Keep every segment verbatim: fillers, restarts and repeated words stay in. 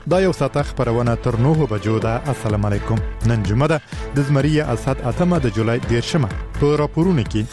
دا یو ساعته خبرونه تر نهو بجو ده. السلام علیکم. نن جمعه ده د زمری اسد اتمه د جولای دیرشمه. په راپورونه کې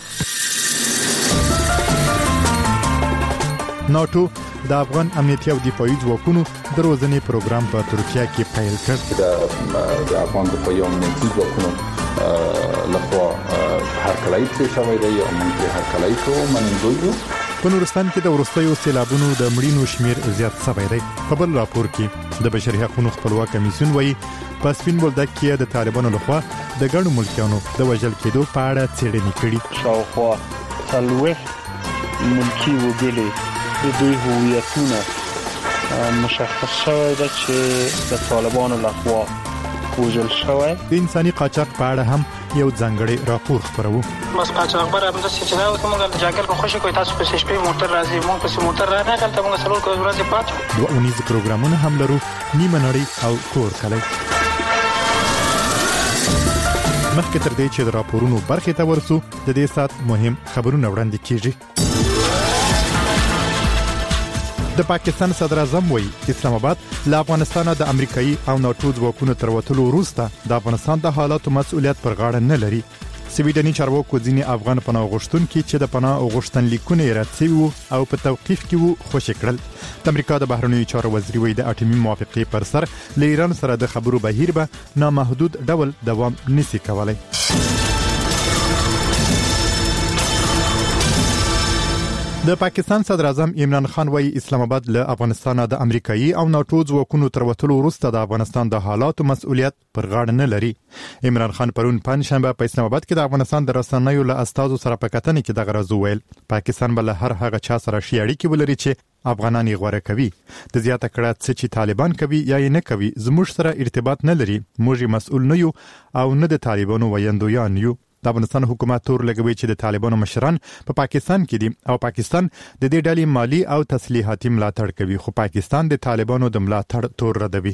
ناتو د افغان امنیتي او دفاعي ځواکونو د روزنې پروګرام په ترکیه کې پیل کړ. د افغان دفاعي امنیتي ځواکونو لخوا هر کلای څه شوی دی او موږ هر کلای ته منندوی. په نورستان کې د ورستیو سیلابونو د مړینو شمیر زیات شوی دی. په بل راپور کې د بشري حقوقو خپلواک کمیسیون وایي په سپین بولدک کې د طالبانو لخوا د ګڼو ملکیانو د وژل کېدو په اړه څېړنې کړي. شاوخوا څلوېښت ملکي وګړي د دوی هویتونه مشخص شوی ده چې د طالبانو لخوا وژل شوی. د انساني قاچاق په اړه هم یو ځانګړی راپور خبرو. بس قاچاقبر هم د سچنا او موږ د جنگل په خوشي کوي تاسو په شپې موټر راځي موږ په موټر را نه غلطه موږ سلور کوو ورځې پاتې. دوه اونیز پروګرامونه هم لرو نیمه نړۍ او کور کلی. مخکې تر دې چې د راپورونو برخې ته ورسو د دې سات مهم خبرونه وړاندې کیږي. د پاکستان صدر اعظم وایي اسلام آباد له افغانستان د امریکایي او ناتو ځواکونو تر وتلو وروسته د افغانستان د حالاتو مسؤلیت پر غاړه نه لري. سویډني چارواکو ځینې افغان پناه غوښتونکي چې د پناه غوښتنلیکونه یې رد شوي وو او په توقیف کې وو خوشي کړل. د امریکا د بهرنیو چارو وزیر وایي د اټومي موافقې پر سر له ایران سره د خبرو بهیر به نامحدود ډول دوام نشي کولای. د پاکستان صدر اعظم عمران خان وایي اسلام آباد له افغانستان د امریکایي او ناتو ځواکونو تر وتلو وروسته د افغانستان د حالاتو مسؤلیت پر غاړه نه لري. عمران خان پرون پنځشنبه په اسلام آباد کې د افغانستان د رسنیو له استازو سره په کتنې کې دغه راز وویل پاکستان بل هر هغه چا سره شي اړیکې ولري چې افغانان یې غوړه کوي. د زیاته کړه چې طالبان کوي یا یې نه کوي زموږ سره ارتباط نه لري. موږ مسؤل نه یو او نه د طالبانو ویندویان یو. د افغانستان حکومت تور لګوي چې د طالبانو مشران په پاکستان کې دي او پاکستان د دې ډلې مالی او تسلیحاتي ملاتړ کوي خو پاکستان د طالبانو د ملاتړ تور ردوي.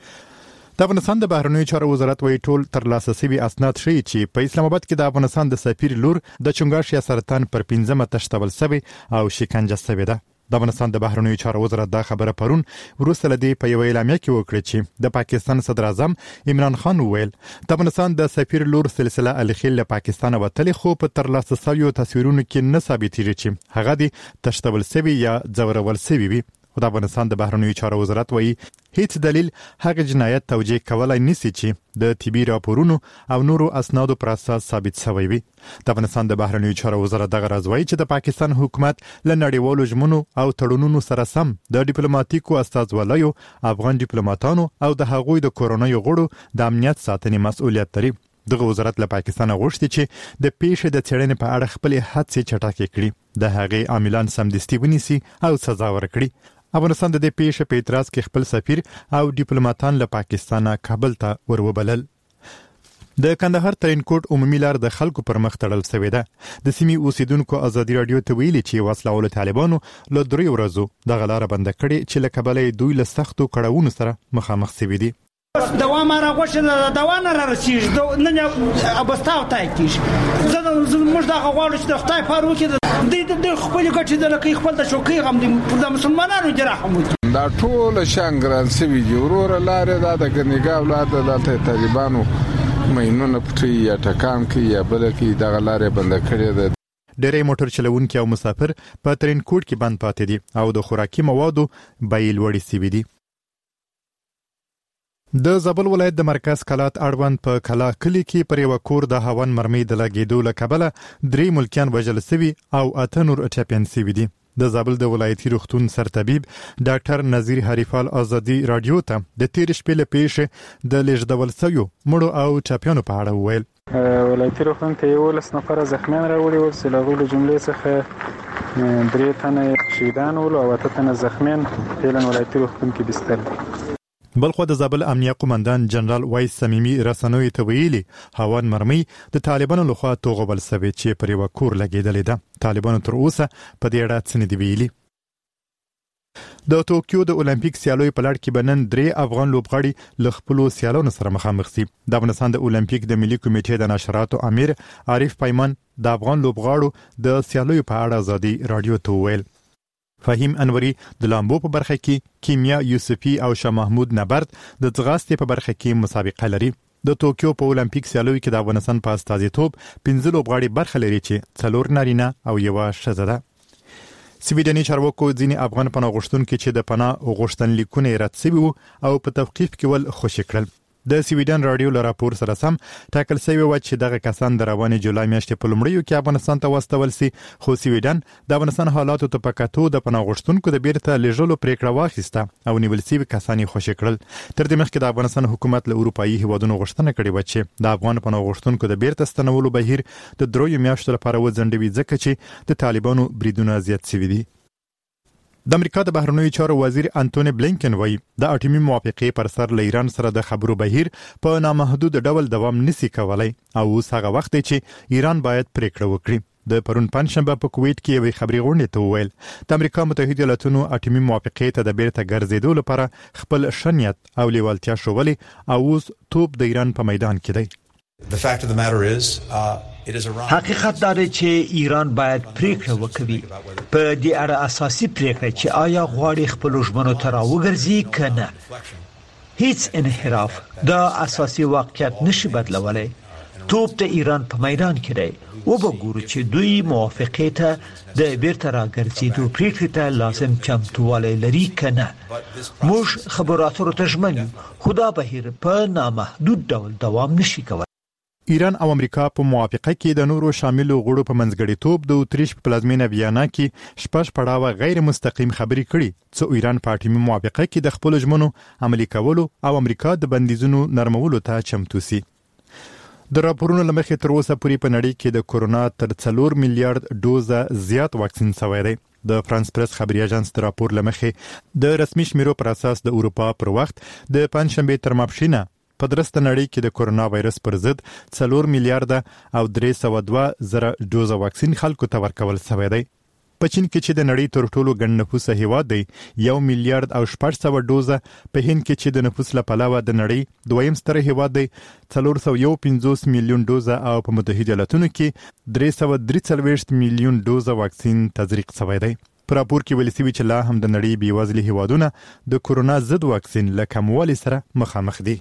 د افغانستان د بهرنیو چارو وزارت وایي ټول ترلاسه شوي اسناد ښیي چې په اسلام آباد کې د افغانستان د سفیر لور د چنګاښ یا سرطان پر پنځمه تشتول شوی او شکنجه شوی ده. د افغانستان د بهرنیو چارو وزارت دا خبره پرون وروسته لدی په یو اعلامیه کې وکړه چې د پاکستان صدر اعظم عمران خان وویل د افغانستان د سفیر لور سلسله الخیل له پاکستان وتلې خو په ترلاسه شویو تصویرونو کې نه ثابتېږي چې هغه د تشتول شوی یا ځورول شوی وي. د افغانستان د بهرنیو چارو وزارت وایي هیڅ دلیل هغه جنایت توجیه کولای نشي چې د طبي راپورونو او نورو اسنادو پر اساس ثابت شوی وي. د افغانستان د بهرنیو چارو وزارت دغه راز وایي چې د پاکستان حکومت له نړیوالو ژمنو او تړونونو سره سم د ډیپلوماټیکو استازوالایو افغان ډیپلوماټانو او د هغوی د کورونای غړو د امنیت ساتنې مسؤلیت لري. دغه وزارت له پاکستان غوښتي چې د پیښې د څېړنې په اړه خپل هڅې چټکې کړي د هغې عاملان سمدستي ونیسي او سزا ورکړي. افغانستان د دې پیښې په اعتراض کې خپل سفیر او ډیپلوماټان له پاکستان کابل ته وروبلل. د کندهار ترینکوټ عمومي لار د خلکو پر مخ تړل شوې ده. د سیمې اوسیدونکو ازادي رادیو ته ویلي چې وسلهوال طالبانو له درې ورځو دغه لار بند کړې چې له کابل دوی له سختو کړهونو سره مخامخ شوي دي. دوام را غوښنه د دوام را رسیږي نن ابستاو تای کیږي زه موږ دا غواړو چې د خدای پاره وکړي د دې خپل ګټې د لکه خپل د شوکي غم د مسلمانانو جرحم وکړي. دا ټول شانګران سوي دی ورور لارې دا د ګنګا اولاد د طالبانو مینونه پټي یا ټکان کې یا بل کې د غلارې بند کړي ده. ډېری موټر چلوونکي او مسافر په ترینکوټ کې بند پاتې دي او د خوراکي موادو بیې لوړې شوي دي. د زابل ولایت د مرکز کلات اړوند په کلا کلی کې پر یو کور د هاون مرمۍ د لګېدو له کبله درې ملکیان وژل شوي او اته نور ټپیان شوي دي. د زابل د ولایتي روغتون سرطبیب ډاکټر نذیر حریفال ازادي رادیو ته د تیر شپې له پیښې د لېږدول شویو مړو او ټپیانو په اړه وویل. ولایتي روغتون ته یولس نفره زخمیان راوړي ول چې له هغوی له جملې څخه درې تنه شهیدان ول او اته تنه زخمیان فعلا ولایتي روغتون کې بستر دي. بلخو د زابل امنیه قومندان جنرال وایس سمیمی رسنوي ته ویلي هاون مرمۍ د طالبانو لخوا توغول شوې چې پر یو کور لګېدلې ده. طالبانو تر اوسه په دې اړه څه نه دي ویلي. د ټوکیو د اولمپیک سیالیو په لړ کې بنن درې افغان لوبغاړي له خپل سیالانو سره مخامخ شي. د افغانستان د اولمپیک د ملي کمیټې د نشراتو امیر عارف پیمان د افغان لوبغاړو د سیالیو په اړه ازادي رادیو ته ویل فهیم انوري د لامبو په برخه کې، کیمیا یوسفی او شاه محمود نبرد د ځغاستې په برخه کې مسابقه لري. د توکیو په اولمپیک سیالیو کې د افغانستان په استازیتوب پنځه لوبغاړي برخه لري چې څلور نارینه او یوه ښځه ده. سویډني چارواکو ځینې افغان پناه غوښتونکي چې د پناه غوښتنلیکونه یې رد شوي وو او په توقیف کې ول خوشي کړل. د سویډن رادیو له راپور سره سم ټاکل شوی و چې دغه کسان د روانې جولای میاشتې په لومړیو کې افغانستان ته واستول سي، خو سویډن د افغانستان حالاتو ته په کتو د پناه غوښتونکو د بیرته لیږلو پریکړه واخیسته او نیول شوي کسان یې خوشي کړل. تر دې مخکې د افغانستان حکومت له اروپایي هیوادونو غوښتنه کړې و چې د افغان پناه غوښتونکو د بیرته ستنولو بهیر د دریو میاشتو لپاره وځنډوي، ځکه چې د طالبانو بریدونه زیات شوي دي. د امریکا د بهرنیو چارو وزیر انټونی بلینکن وایي د اټومي موافقې پر سر له ایران سره د خبرو بهیر په نامحدود ډول دوام نشي کولای او اوس هغه وخت دی چې ایران باید پریکړه وکړي. د پرون پنځشنبه په کویت کې یوې خبري غونډې ته وویل د امریکا متحده ایالاتونو اټومي موافقې ته د بیرته ګرځېدو لپاره خپل شنیت او لیوالتیا شولې او اوس توپ د ایران په میدان کې دی. The fact of the matter is, uh, it is Iran. حقیقت دا دی چې ایران باید پریکړه وکړي په دې اړه اساسي پریکړه چې آیا غواړي خپل ژمنو ته راوګرځي کنه. هیڅ انحراف دا اساسي واقعیت نشي بدلولای. توپ د ایران په میدان کې دی. وګورو چې دوی موافقه ته د بیرته راګرځېدو پریکړه ته لازم چمتووالی لري کنه. موږ خبراتو ته ژمن خدا بهیر په نامحدود ډول دوام نشي کولای. ایران او امریکا په موافقه کې د نورو شاملو غړو په منځګړیتوب د اتریش په پلازمینه ویانا کې شپږ پړاوه غیر مستقیم خبرې کړي چې ایران په اټومي موافقه کې د خپل ژمنو عملي کولو او امریکا د بندیزونو نرمولو ته چمتو سي. د راپورونو لمخې تر اوسه پورې په نړۍ کې د کورونا تر څلور میلیارډ ډوزه زیات واکسین شوی دی. د فرانس پریس خبري اژانس د راپور لمخې د رسمي شمیرو پر اساس د اروپا پر وخت د پنځشنبه تر ماپښینه په درسته نړۍ کې د کورونا وایرس پر ضد څلور میلیارډ او درې سوه دوه زره ډوزه واکسین خلکو ته ورکول شوی دی. په چین کې چې د نړۍ تر ټولو ګڼ نفوسه هیواد دی یو میلیارډ او شپږ سوه ډوزه، په هند کې چې د نفوس له پلوه د نړۍ دویم ستر هیواد دی څلور سوه یو پنځوس میلیون ډوزه، او په متحده ایالاتونو کې درې سوه درې څلوېښت میلیون ډوزه واکسین تزریق شوی دی. په راپور کې ویل شوي چې لا هم د نړۍ بېوزلي هیوادونه د کورونا ضد واکسین له کموالي سره مخامخ دي.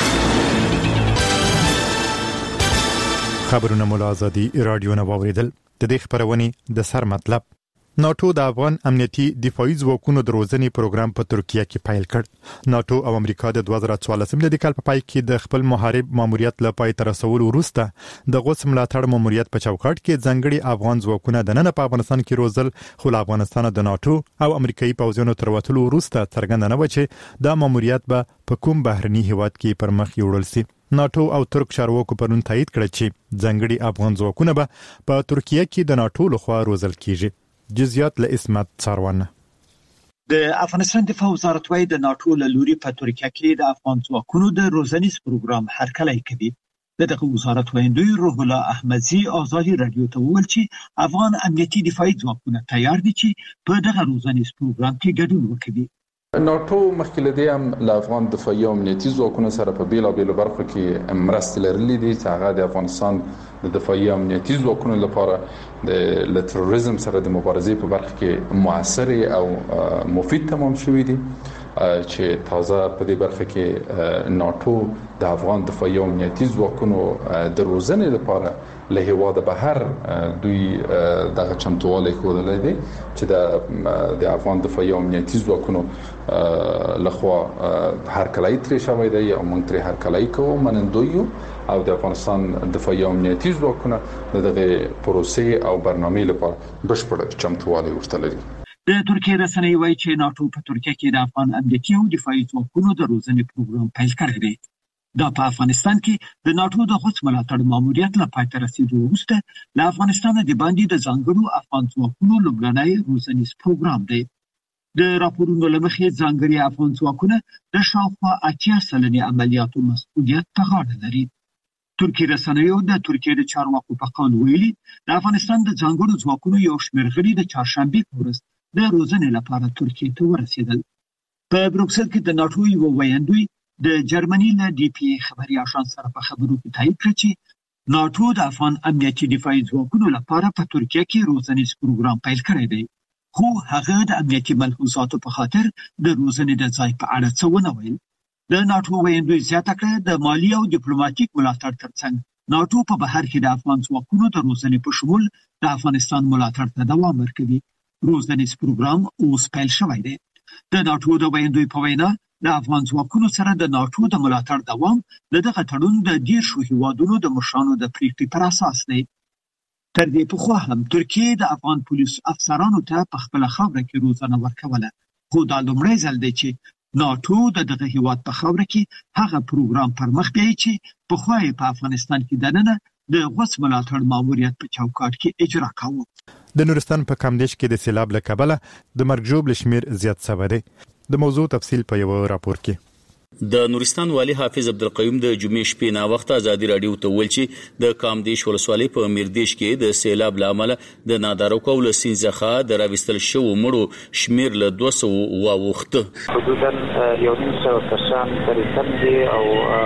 خبرونه مولا آزادي رادیو نه واوریدل. د دې خبرونې د سر مطلب: ناتو د افغان امنیتي دفاعي ځواکونو د روزنې پروګرام په ترکیه کې پیل کړ. ناتو او امریکا د دوه زره څوارلسم د کال په پای کې د خپل محارب ماموریت له پای ته رسولو وروسته د غوڅ ملاتړ ماموریت په چوکاټ کې ځانګړي افغان ځواکونه د نن په افغانستان کې روزل، خو له افغانستان د ناتو او امریکایي پوځیانو تر وتلو وروسته څرګنده نه و چې دا ماموریت به په کوم بهرني هیواد کې پر مخ یوړل شي. ناتو او ترک چارواکو پرون تایید کړ چې ځانګړي افغان ځواکونه به په ترکیه کې د ناتو لخوا روزل کیږي. جزئیات له اسمت څاروانه. د افغانستان دفاع وزارت وايي د ناتو له لوري په ترکیه کې د افغان ځواکونو د روزنیز پروګرام هرکلی کوي. دغه وزارت وایي روح الله احمدزي آزادي رادیو ته وویل چې افغان امنیتي دفاعي ځواکونه تیار دي چې په دغه روزنیز پروګرام کې ګډون وکړي. ناتو مخکې له دې هم له افغان دفاعي او امنیتي ځواکونو سره په بیلابېلو برخو کې مرستې لرلې دي چې هغه د افغانستان د دفاعي او امنیتي ځواکونو لپاره د تروریزم سره د مبارزې په برخه کې موثر او مفید تمام شوي دي، چې تازه په دې برخه کې ناتو د افغان دفاعي او امنیتي ځواکونو د روزنې لپاره له هیواده بهر دوی دغه چمتووالی ښودلی دی چې د افغان دفاعي او امنیتي ځواکونو لخوا هرکلی ترې شوی دی او موږ ترې هرکلی کوو، منندوی یو، او د افغانستان دفاعي او امنیتي ځواکونه د دغه پروسې او برنامې لپاره بشپړ چمتووالی ورته لري. د ترکیه رسنۍ وايي چې ناتو په ترکیه کې د افغان امنیتي او دفاعي ځواکونو د روزنې پروګرام پیل کړی دی. دا په افغانستان کې د ناتو د غوڅ ملاتړ ماموریت له پای ته رسیدو وروسته له افغانستان د باندې د ځانګړو افغان ځواکونو لومړنی روزنیز پروګرام دی. د راپورونو له مخې ځانګړي افغان ځواکونه د شاوخوا اتیا سلنې عملیاتو مسؤلیت په غاړه لري. ترکیه رسنیو د ترکیه د چارواکو په قول ویلي د افغانستان د ځانګړو ځواکونو یو شمېر غړي د چهارشنبې په ورځ د روزنې لپاره ترکیه ته ورسېدل. په بروکسل کې د ناتو یو ویاندوی د جرمني له ډي پی ای خبري اژانس سره په خبرو کې تایید کړ چې ناتو د افغان امنیتي دفاعي ځواکونو لپاره په ترکیه کې روزنیز پروګرام پیل کړی دی. خو هغه د امنیتي ملحوظاتو په خاطر د روزنې د ځای په اړه څه ونه ویل. د ناټو ویاندوی زیاته کړه د مالي او ډیپلوماټیک ملاتړ ترڅنګ ناټو په بهر کې د افغان ځواکونو د روزنې په شمول د افغانستان ملاتړ ته دوام ورکوي. روزنیز پروګرام اوس پیل شوی دی. د ناټو د ویاندوی په وینا د افغان ځواکونو سره د ناټو د ملاتړ دوام د دغه تړون د دیرشو هیوادونو د مشرانو د پریکړې پر اساس دی. تر دې پخوا هم ترکیه د افغان پولیس افسرانو ته په خپل خاوره کې روزنه ورکوله، خو دا لومړی ځل دی چې ناټو د دغه هیواد په خاوره کې هغه پروګرام پر مخ بیایي چې پخوا یې په افغانستان کې دننه د غوڅ ملاتړ ماموریت په چوکاټ کې اجرا کاوه. د نورستان په کامدیش کې د سیلاب له کبله د مرګ ژوبل شمیر زیات شوی دی. د موضوع تفصیل په یو راپور کې. د نورستان والی حافظ عبدالقیوم د جمعې شپې نا وخت ازادي رادیو ته ویل چې د کامدیش ولسوالۍ په میردیش کې د سیلاب لامل د نادارو کول سینځخه د راوستل شو مړو شمیر له دوه سوه واوښته. حدودا یو نیم سوه کسان پرې تم دي او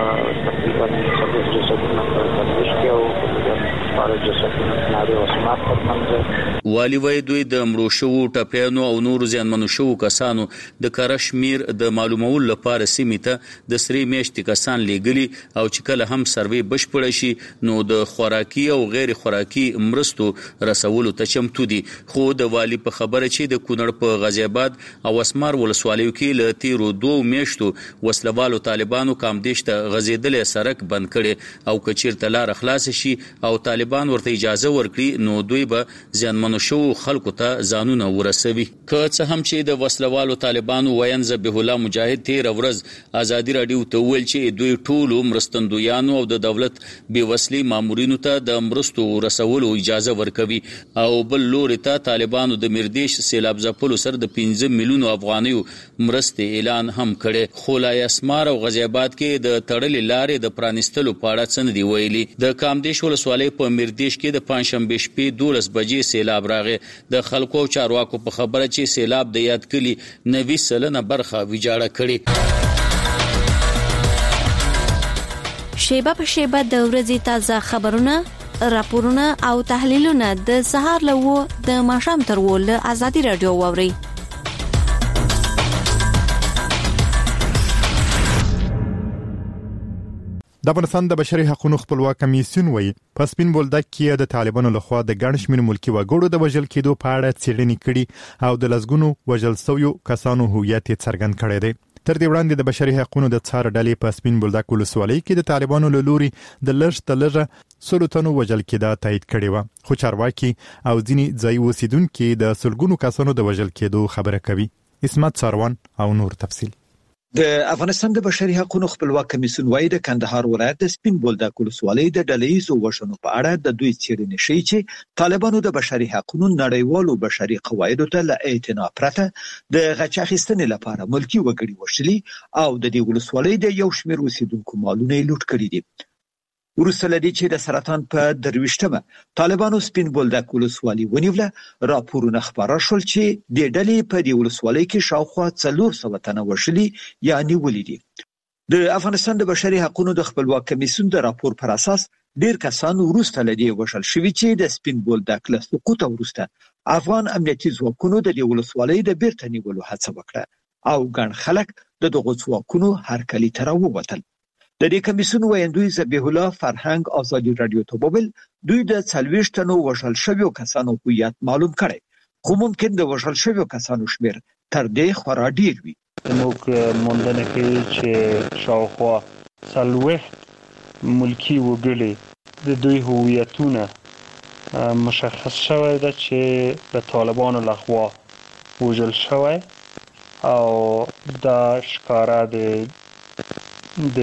تقریبا څلور جسدونه په کامدیش کې او پاره جسدونه ناري او سمات پر منځ. والی وای دوی د مړو شو ټپیانو او نور زیانمنو شو کسانو د کار شمیر د معلومولو لپاره سیمه ته د سری میاشتې کسان لیږلي او چې کله هم سروې بشپړ شي نو د خوراکي او غیر خوراکي مرستو رسولو ته چمتو دي. خو د والی په خبره چې د کونړ په غازی آباد او اسمار ولسوالیو کې له تیرو دوه میاشتو وسلوالو طالبانو کامدیش ته غځېدلې سړک بند کړي او کچیرته لار خلاص شي او طالبان ورته اجازه ورکړي نو دوی به زیانمنو شو خلکو ته ځانونه ورسوي. که څه هم چې د وسلوالو طالبانو وین ذبیح الله مجاهد تیر ورځ ازادي رادیو ته ویل چې دوی ټول مرستندویانو او د دولت بې وسلې مامورینو ته د مرستو رسولو اجازه ورکوي او بل لوري ته طالبانو د میردیش سیلاب ځپلو سره د پنځه میلیونو افغانیو مرستې اعلان هم کړي. خو لا اسمار او غازی آباد کې د تړلې لارې د پرانیستلو په اړه څه نه دي ویلي. د کامدیش ولسوالۍ په میردیش کې د پنجشنبې شپې دولس بجې سیلاب راغی. د خلکو او چارواکو په خبره چې سیلاب د یاد کلي نوي سلنه برخه ویجاړه کړي. شیبه په شیبه د ورځې تازه خبرونه، راپورونه او تحلیلونه د سهار له و د ماښام تر و له ازادي رادیو واوري. د افغانستان د بشري حقوقو خپلواک کمیسیون وایي په سپین بولدک کې د طالبانو لخوا د ګڼ شمېر ملکي وګړو د وژل کېدو په اړه څېړنې کړي او د لسګونو وژل شویو کسانو هویت څرګند کړی دی. تر دې وړاندې د بشري حقوقو د څار ډلې په سپین بولدک ولسوالۍ کې د طالبانو له لوري د لږ تر لږه سلو تنو وژل کېدا تایید کړې وه، خو چارواکي او ځینې ځایي اوسیدونکي د سلګونو کسانو د وژل کېدو خبره کوي. اسمت ساروان او نور تفصیل. د افغانستان د بشري حقوقو خپلواک کمیسیون وايي د کندهار ولایت د سپین بولدک ولسوالۍ د ډلهیزو وژنو په اړه د دوی څېړنې ښيي چې طالبانو د بشري حقوقو نړیوالو بشري قواعدو ته له اعتنا پرته د غچ اخیستنې لپاره ملکي وګړي وژلي او د دې ولسوالۍ د یو شمېر اوسیدونکو مالونه لوټ کړي دي. وروسته لدی چې د سرطان په درويشتمه طالبانو سپین بولدک ولسوالۍ ونیوله، راپورونه خبره شول چې د ډلې په دې ولسوالۍ کې شاوخوا څلور سوه تنه وژلي یا نیولي دي. د افغانستان د بشري حقوقو د خپلواک کمیسیون د راپور پر اساس ډیر کسان وروسته لدی وژل شوي چې د سپین بولدک له سقوط وروسته افغان امنیتي ځواکونو د دې ولسوالۍ د بیرته نیولو هڅه وکړه او ګڼ خلک د دغو ځواکونو هرکلي ته راووتل. د دې کمیسیون ویاندوی ذبیح الله فرهنګ ازادي رادیو ته وویل دوی د څلوېښت تنو وژل شویو کسانو هویت معلوم کړي، خو ممکن د وژل شویو کسانو شمیر تر دې خورا ډیر وي. موږ موندنه کوي چې شاوخوا څلوېښت ملکي وګړي د دوی هویتونه مشخص شوی ده چې د طالبانو لخوا وژل شوی او دا ښکاره د د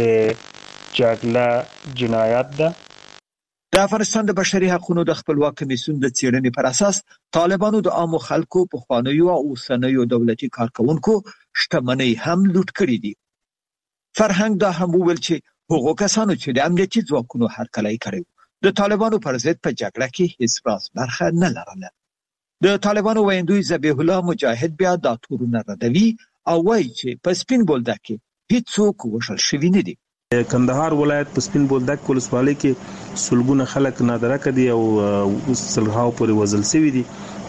جګړه جنایت ده. د افغانستان د بشري حقوقو د خپلواک کمیسیون د څېړنې پر اساس طالبانو د عامو خلکو په خوانیو او اوسنیو دولتي کارکونکو شتمنۍ هم لوټ کړې دي. فرهنګ دا هم وویل چې هغو کسانو چې د امنیتي ځواکونو هرکلی کړی د طالبانو پر ضد په جګړه کې هیڅ راز برخه نه لرله. د طالبانو ویاندوی ذبیح الله مجاهد بیا دا تورونه ردوي او وایي چې په سپین بولدک کې هیڅوک وژل شوي نه دي. کندهار ولایت په سپین بولدک ولسوالۍ کې سلګونه خلک نادرکه دي او سلهاو پورې وژل شوي دي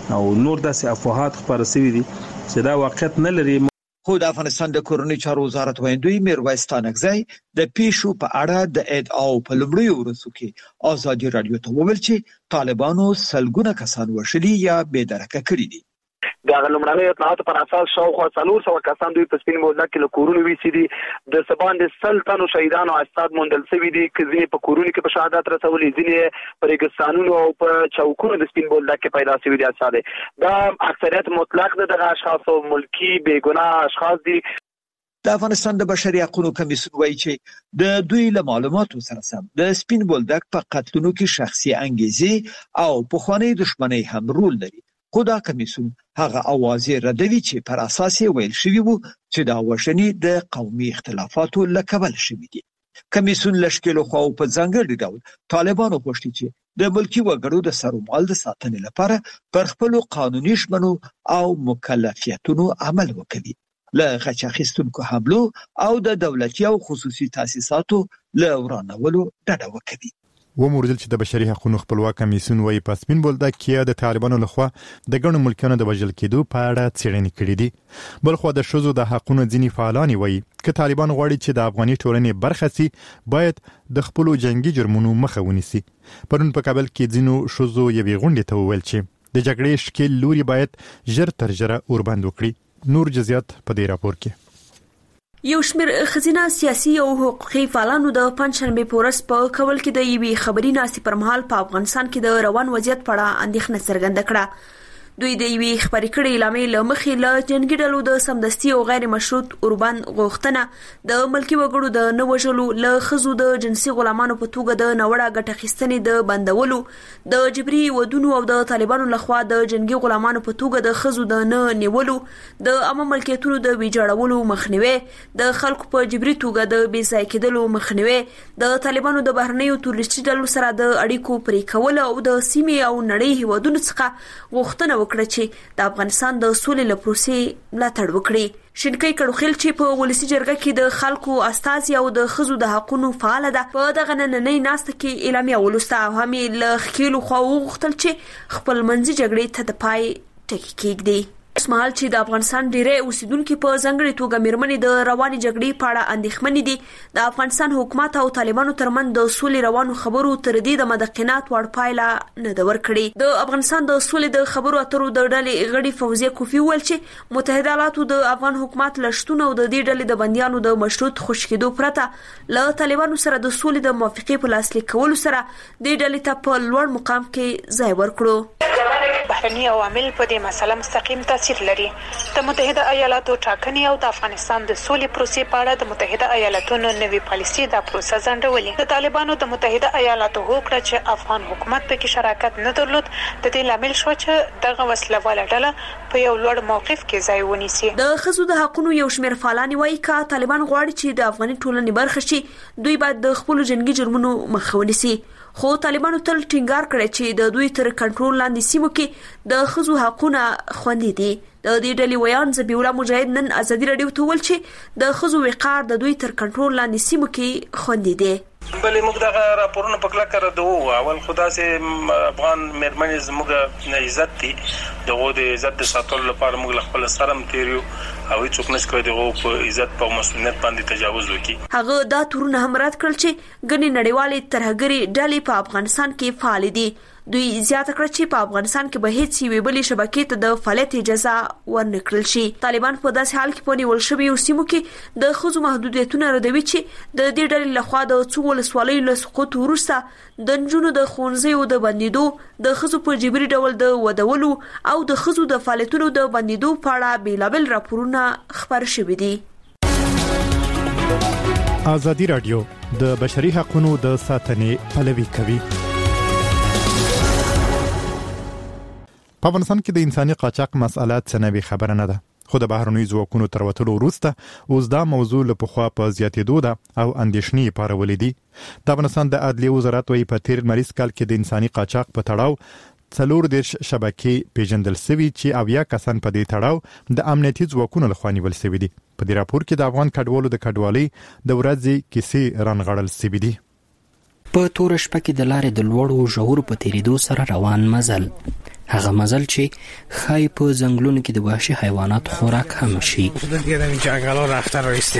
او نور داسې افواهات خبره شوي دي چې دا واقعیت نه لري. خو د افغانستان د کورنۍ چارو وزارت ویندوی میرویس تانکزی د پیښو په اړه د ادعاو په لومړیو ورځو کې ازادي رادیو ته وویل چې طالبانو سلګونه کسان وژلي یا بې درکه کړي دي. د غلمړنۍ اطلاعاتو پر اساس شاوخوا څلور سوه کسان دوی په سپین بولدک کې له کورونو ویسي دي. د څه باندې سل تنو شهیدانو اجساد موندل شوي دي، ځینې په کورونو کې په شهادت رسولي، ځینې په ریګستانونو او په چوکونو د سپین بولدک کې پیدا شوي دي اجساد. دا اکثریت مطلق د دغه اشخاصو ملکی بې ګناه اشخاص دي. د افغانستان د بشري حقوقو کمیسیون وایي چې د دوی له معلوماتو سره سم د سپین بولدک په قتلونو کې شخصي انګیزې او پخوانی دښمنۍ هم رول لري. خو دا کمیسیون هغه اوازې ردوي چې پر اساس یې ویل شوی وو چې دا وژنې د قومي اختلافاتو له کبله شوې دي. کمیسیون لشکلو خو په ځانګړي ډول طالبانو غوښتي چې د ملکی وګړو د سرومال د ساتنې لپاره پر خپل قانوني ژمنو او مکلفیتونو عمل وکړي، له غچ اخیستونکو حملو او د دولتي او خصوصي تاسیساتو له ورانولو ډډه وکړي. وموردل چې د بشري حقوقو خپلواک کمیسیون وايي په سپین بولدک کې د طالبانو لخوا د ګڼو ملکونو د وژل کېدو په اړه څېړنې کړې دي. بل خو د شذو د حقوقو ځینی فعالان وايي چې طالبان غواړي چې د افغاني ټولنې برخه سي باید د خپل جنگي جرمونو مخه ونیسي. پرون په کابل کې ځینو شذو یوې غونډې ته وویل چې د جګړې شکل لوري باید ژر تر ژره اوربند وکړي. نور جزئیات په دې راپور کې. یو شمېر ښځینه سیاسي او حقوقي فعالانو د پنځشنبې په ورځ په کابل کې د یوې خبري ناستې پر مهال په افغانستان کې د روان وضعیت په اړه اندېښنه څرګنده کړه. دوی د یوې خبري کړې اعلامیې له مخې له جنګي ډلو د سمدستي او غیر مشروط اوربند غوښتنه د ملکی وګړو د نه وژلو، له ښځو د جنسي غلامانو په توګه د ناوړه ګټه اخیستنې د بندولو، د جبري ودونو او د طالبانو لخوا د جنګي غلامانو په توګه د ښځو د نه نیولو، د عامه ملکیتونو د ویجاړولو مخنیوي، د خلکو په جبري توګه د بې ځای کېدلو مخنیوي، د طالبانو د بهرنیو تروریستي ډلو سره د اړیکو پرې کول او د سیمې او نړۍ هیوادونو څخه غوښتنه وکړه چې د افغانستان د سولې له پروسې ملاتړ وکړي. شینکۍ کړوخیل چې په ولسی جرګه کې د خلکو استازي او د ښځو د حقوقو فعال ده په دغه نننۍ ناسته کې اعلامیه ولسته او هم له خکیلو خو وغوښتل چې خپل منځي جګړې ته د پای ټکی کېږدي. اسمحال چې د افغانستان ډیری اوسیدونکو په ځانګړي توګه میرمنې د رواني جګړې په اړه اندېښمنې دي. د افغانستان حکومت او طالبانو ترمن د سولې روانو خبرو تر دې د مدقینات وړ پایله نه د ورکړي. د افغانستان د سولې د خبرو اترو د ډلې غړي فوزیه کوفی ویل چې متحده ایالاتو د افغان حکومت لشتون او د دې ډلې د بندیانو د مشروط خوشکېدو پرته له طالبانو سره د سولې د موافقې په لاسلیک کولو سره دې ډلې ته په لوړ مقام کې ځای ورکړو. بهرني عوامل په دې مسله مستقیم تاثیر لري. د متحده ایالاتو ټاکنې او د افغانستان د سولې پروسې په اړه د متحده ایالاتونو نوې پالیسي د پروسه ځنډولې. د طالبانو د متحده ایالاتو هوکړه چې افغان حکومت په کې شراکت نه درلود د دې لامل شو چې دغه وسلواله ډله په یو لوړ موقف کې ځای ونیسي. د ښځو د حقوقو یو شمېر فعالان وایي چې طالبان غواړي چې د افغاني ټولنې برخه شي دوی باید د خپل جنگي جرمونو مخه ونیسي. خو طالبانو تل ټینګار کړی چې د دوی تر کنټرول لاندې سیمو کې د ښځو حقوقونه خوندي دي. د دې ډلې ویان ذبیح الله مجاهد نن ازادي رادیو ته ویل چې د ښځو وقار د دوی تر کنټرول لاندې سیمو کې خوندي دي. بلې موږ دغه راپورونه په کلکه ردوو. اول خو داسې افغان مېرمنې زموږ نه عزت دي، دغه د عزت د ساتلو لپاره موږ خپل سره متریو او هیڅوک نشي کولی دغه په عزت په مسؤلیت باندې تجاوز وکړي. هغه دا تورونه هم رد کړل چې ګڼې نړیوالې ترهګرې ډلې په افغانستان کې فعال دي. دوی زیاته کړه چې په افغانستان کې به هیڅ یوې بلې شبکې ته د فعالیت اجازه ورنکړل شي. طالبان په داسې حال کې په نیول شویو سیمو کې د ښځو محدودیتونه ردوي چې د دې ډلې لخوا د څو ولسوالیو له سقوط وروسته د نجونو د ښوونځیو د بندېدو، د ښځو په جبري ډول د ودولو او د ښځو د فعالیتونو د بندېدو په اړه بېلابېل راپورونه خپاره شوي دي. ازادي رادیو د بشري حقوقو د ساتنې پلوي کوي. په افغانستان کې د انساني قاچاق مسأله څنګه خبره نه ده، خو د بهرنیو ځواکونو تر وتلو وروسته اوس دا موضوع له پخوا په زیاتېدو ده او اندېښنې پارولې دي. د افغانستان د عدلیې وزارت وايي په تیر مریض کال کې د انساني قاچاق په تړاو څلور دېرش شبکې پیژندل شوي چې اویا کسان په دې تړاو د امنیتي ځواکونو لخوا نیول شوي دي. په دې راپور کې د افغان کډوالو د کډوالۍ د ورځې کیسې رانغړل شوي دي. په تور شپه کې د لارې د لوړو ژورو په تیریدو سره روان مزل، هغه مزل چې ښایي په ځنګلونو کې د وحشي حیوانات خوراک هم شي. جنگل ها رفته رایستیم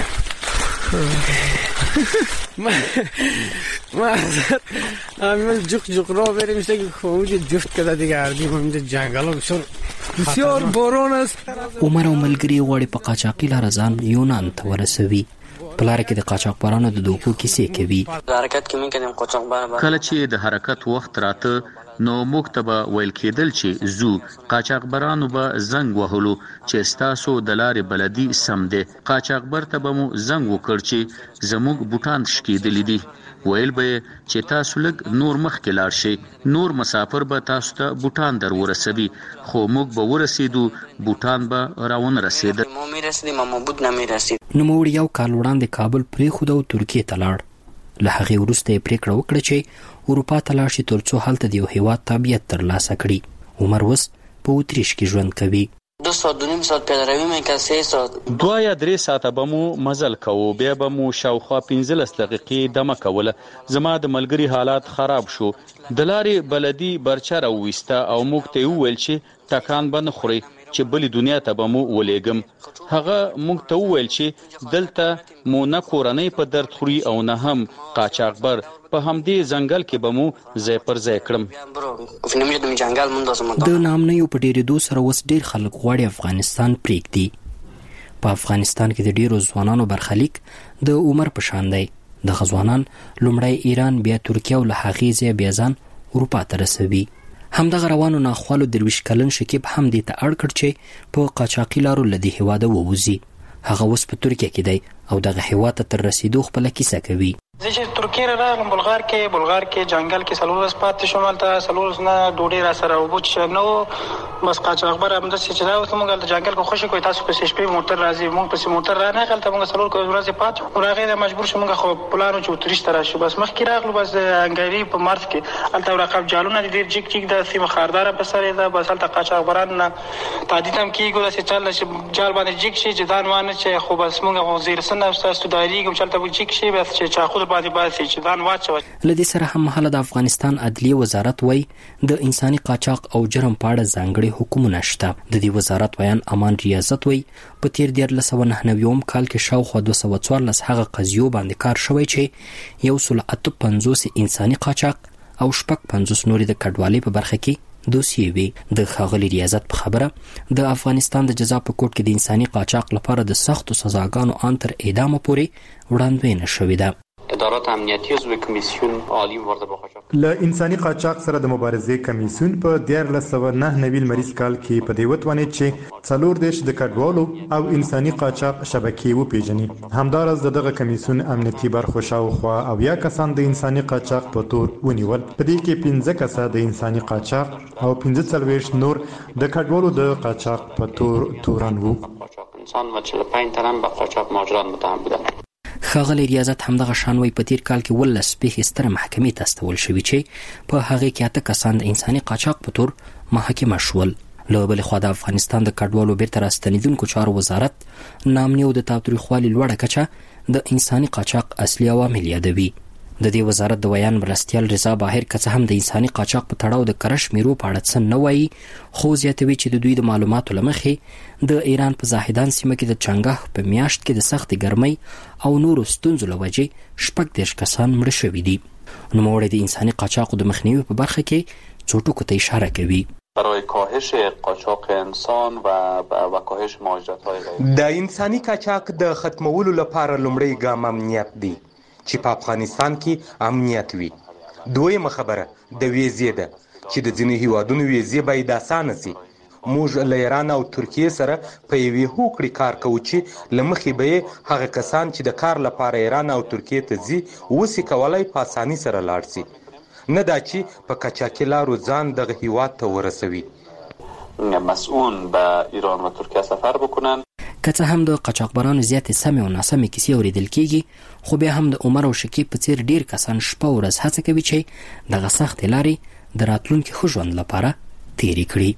ما همین جوک جوک را بریم میشه که اونجا جفت کده دیگه اردیم همینجا جنگل ها بسیار بسیار باران است. عمر او ملګري غواړي په قاچاقي لاره ځان یونان ته ورسوي. په لاره کې د قاچاقبرانو د دوکو کیسې کوي. حرکت کې مې کړم قاچاقبر کله چې د حرکت وخت راته نو موږ ته به ویل کېدل چې زو قاچاقبرانو به زنګ وهلو چې ستاسو د لارې بلدي سم دی. قاچاقبر ته به مو زنګ وکړ چې زموږ بوټان شکېدلي دي. ویل به چې تاسو لږ نور مخکې لاړ شئ، نور مسافر به تاسو ته بوټان در ورسوي. خو موږ به ورسېدو، بوټان به راونه رسېدل. مو مې رسېدې ما مو بوټ نه مې رسېد. نوموړي یو کال وړاندې کابل پرېښود او ترکیې ته لاړ. له هغې وروسته یې پرېکړه وکړه چې اروپا ته لاړ شي تر څو هلته د یو هېواد تابعیت ترلاسه کړي. عمر اوس په اتریش کې ژوند کوي. دو ساعت دو نیم ساعت پیاده روي مې که سه ساعت دوه یا درې ساعته به مو مزل کوو، بیا به مو شاوخوا پنځلس دقیقې دمه کوله. زما د ملګري حالات خراب شو، د لارې بلدي برچه راوویسته او موږ ته یې وویل چې ټکان به نه خورئ چې بلې دنیا ته به مو ولېږم. هغه موږ ته وویل چې دلته مو نه کورنۍ په درد خوري او نه هم قاچاقبر، په همدې ځنګل کې به مو ځای پر ځای کړم. د نامنیو په ډېرېدو سره اوس ډېر خلک غواړي افغانستان پرېږدي. په افغانستان کې د ډېرو ځوانانو برخلیک د عمر په شان دی. دغه ځوانان لومړی ایران، بیا ترکیه او له هغې ځایه بیا ځان اروپا ته رسوي. همدغه روانو ناخوالو درویش کلن شکیب هم دې ته اړ کړ چې په قاچاقي لارو له دې هېواده ووځي. هغه اوس په ترکیه کې دی او دغه هېواد ته تر رسېدو خپله کیسه کوي. زه چې ترکیې راغلم بلغار کې بلغار کې جنگل کې څلور ورځې پاتې شوم. هلته څلور ورځې نه ډوډۍ را سره اوبه څښم نه و. بس قاچاقبر همداسې چې راوتو موږ هلته جنګل کې خوشې کوئ تاسو پسې شپې موټر راځي، موږ پسې موټر رانغی. هلته موږ څلور ورځې پاتې شو. هغې ته مجبور شو موږ خو پلان و چې اتریش ته راشو. بس مخکې راغلو بس انګاري په مرز کې هلته رقب جالونه دي ډېر جګ جګ ده، سیمه خارداره په سر یې ده. بس هلته قاچاقبران نه تهدید هم کېږو داسې چل چې جال باندې جګ شي چې ځان وانه چې خو بس موږ خو زیرسن ستاسو ډارېږم چې هلته به جګ شي بس چې چاقو در باندې باسي چې له دې سره هم مهاله د افغانستان عدلیې وزارت وایي د انساني قاچاق او جرم په اړه ځانګړي حکمونه شته. د دې وزارت ویان امان ریاضت وایي په تیر دیارلس سوه نهه نوي کال کې شاوخوا دوه سوه څوارلس هغه قضیو باندې کار شوی چې یو سل اته پنځوس انساني قاچاق او شپږ پنځوس نورې د کډوالۍ په برخه کې دوسیې وي. د ښاغلي ریاضت په خبره د افغانستان د جزا په کوټ کې د انساني قاچاق لپاره د سختو سزاګانو ان تر اعدامه پورې وړاندوینه شوې ده. ادارات امنیتي عضو کمیسیون عالی ورده به قاچاق له انساني قاچاق سره د مبارزې کمیسیون په دیارلس سوه نهه نوي لمریز کال کې په دې وتوانېد چې څلور دېرش د کډوالو او انساني قاچاق شبکې وپېژني. همداراز د دغه کمیسیون امنیتي برخو شاوخوا اویا کسان د انساني قاچاق په تور ونیول. په دې کې پنځه کسه د انساني قاچاق او پنځه څلوېښت نور د کډوالو د قاچاق په تور تورن وو. انسان و چهل و پنج تن به قاچاق مهاجران متهم بودند. ښاغلی ریاضت همدغه شان وایي په تیر کال کې ولس پېښې ستره محکمې ته استول شوي چې په هغې کې اته کسان د انساني قاچاق په تور محاکمه شول. له بلې خوا د افغانستان د کډوالو بیرته راستنېدونکو چارو وزارت نامني او د تاوتریخوالي لوړه کچه د انساني قاچاق اصلي عوامل یادوي. د دې وزارت د ویان مرستیال رضا باهر که څه هم د انساني قاچاق په تړاو د کره شمیرو په اړه څه نه وایي، خو زیاتوي چې د دوی د معلوماتو له مخې د ایران په زاهدان سیمه کې د چنګاښ په میاشت کې د سختې ګرمۍ او نورو ستونزو له وجې شپږ دېرش کسان مړه شوي دي. نوموړی د انساني قاچاقو د مخنیوي په برخه کې څو ټکو ته اشاره کوي. برای کاهش قاچاق انسان و و کاهش مهاجرت‌های غیر د انساني قاچاق د ختمولو لپاره لومړی ګام امنیت دی چې په افغانستان کې امنیت وي. دویمه خبره د ویزې ده چې د ځینو هیوادونو ویزې باید اسانه سي. موږ له ایران او ترکیې سره په یوې هوکړې کار کوو چې له مخې به یې هغه کسان چې د کار لپاره ایران او ترکیې ته ځي اوسې کولی په اساني سره لاړ سي، نه دا چې په قاچاقي لارو ځان دغه هیواد ته ورسوي. مسئول به ایران و ترکیه سفر بکنن. که څه هم د قاچاقبرانو زیاتې سمې او ناسمې کیسې اورېدل کېږي، خو بیا هم د عمر او شکیب په څېر ډېر کسان شپه ورځ هڅه کوي چې دغه سختې لارې د راتلونکي ښه ژوند لپاره تېرې کړي.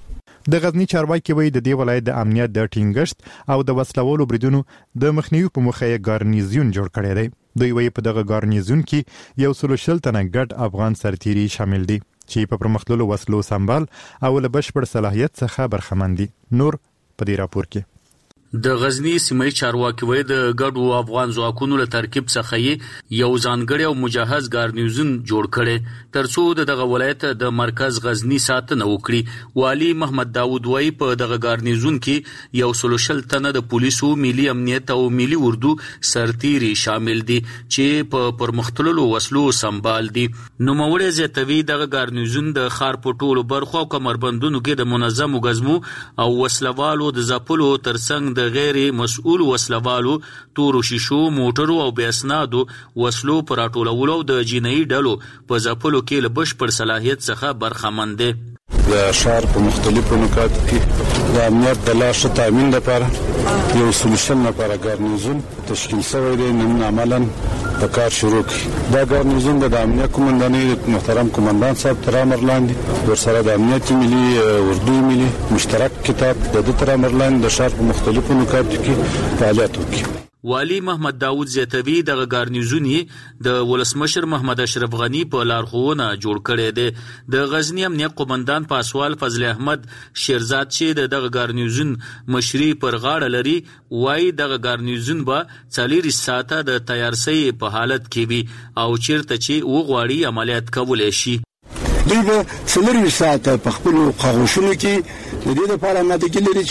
د غزنی چارواکي وایي د دې ولایت د امنیت د ټینګښت او د وسلوالو بریدونو د مخنیوي په موخه یې ګارنیزیون جوړ کړی دی. دوی وایي په دغه ګارنیزیون کې یو سل شل تنه ګډ افغان سرتیري شامل دي چې په پرمختللو وسلو سمبال او له بشپړ صلاحیت څخه برخمن دي. نور په دې راپور کې د غزنی سیمې چارواکي وایي د ګډو افغان ځواکونو له ترکیب څخه یو ځانګړی او مجهز ګارنیزون جوړ کړي ترڅو دغه ولایت د مرکز غزنی ساتنه وکړي. والی محمد داوود وایي په دغه ګارنیزون کې یو سل شل تنه د پولیسو، ملي امنیت او ملي اردو سرتیري شامل دي چې په پرمختللو وسلو سمبال دي. نوموړی زیاتوي دغه ګارنیزون د ښار په ټولو برخو او کمربندونو کې د منظمو ګزمو او وسلوالو د ځپلو ترڅنګ د غیر مسؤل وسلوالو، تورو شیشو، موټرو او بیاسنادو وسلو پر راټولولو او د جنایي ډلو په ځپلو کې له بشپړ صلاحیت څخه برخمن دي. د ښار په مختلفو نقاطو کې د امنیت د لا ښه تامین لپاره یو سل شل نفره ګارنیزون تشکیل شوی دی. نن عملاً د کار شروع کړي. دا ګارنیزون د امنیت قومندانۍ د محترم قومندان صاحب تر امر لاندې ورسره د امنیت ملي اردو ملي مشترک کتاب د دې تر امر لاندې د ښار په مختلفو نقاطو کې فعالیت وکړي. والی محمد داوود زیاتوي دغه ګارنیزون د ولسمشر محمد اشرف غنی په لارښوونه جوړ کړی دی. د غزنی امنیت قومندان پاسوال فضل احمد شیرزاد چې دغه ګارنیزون مشري پر غاړه لري وایي دغه ګارنیزون به څلور ساعته د تیارسۍ په حالت کې وي او چیرته چې وغواړي عملیات کولی شي. دوی به څلور ساعته په خپلو خاموشونو کې د دې لپاره آمادګي لري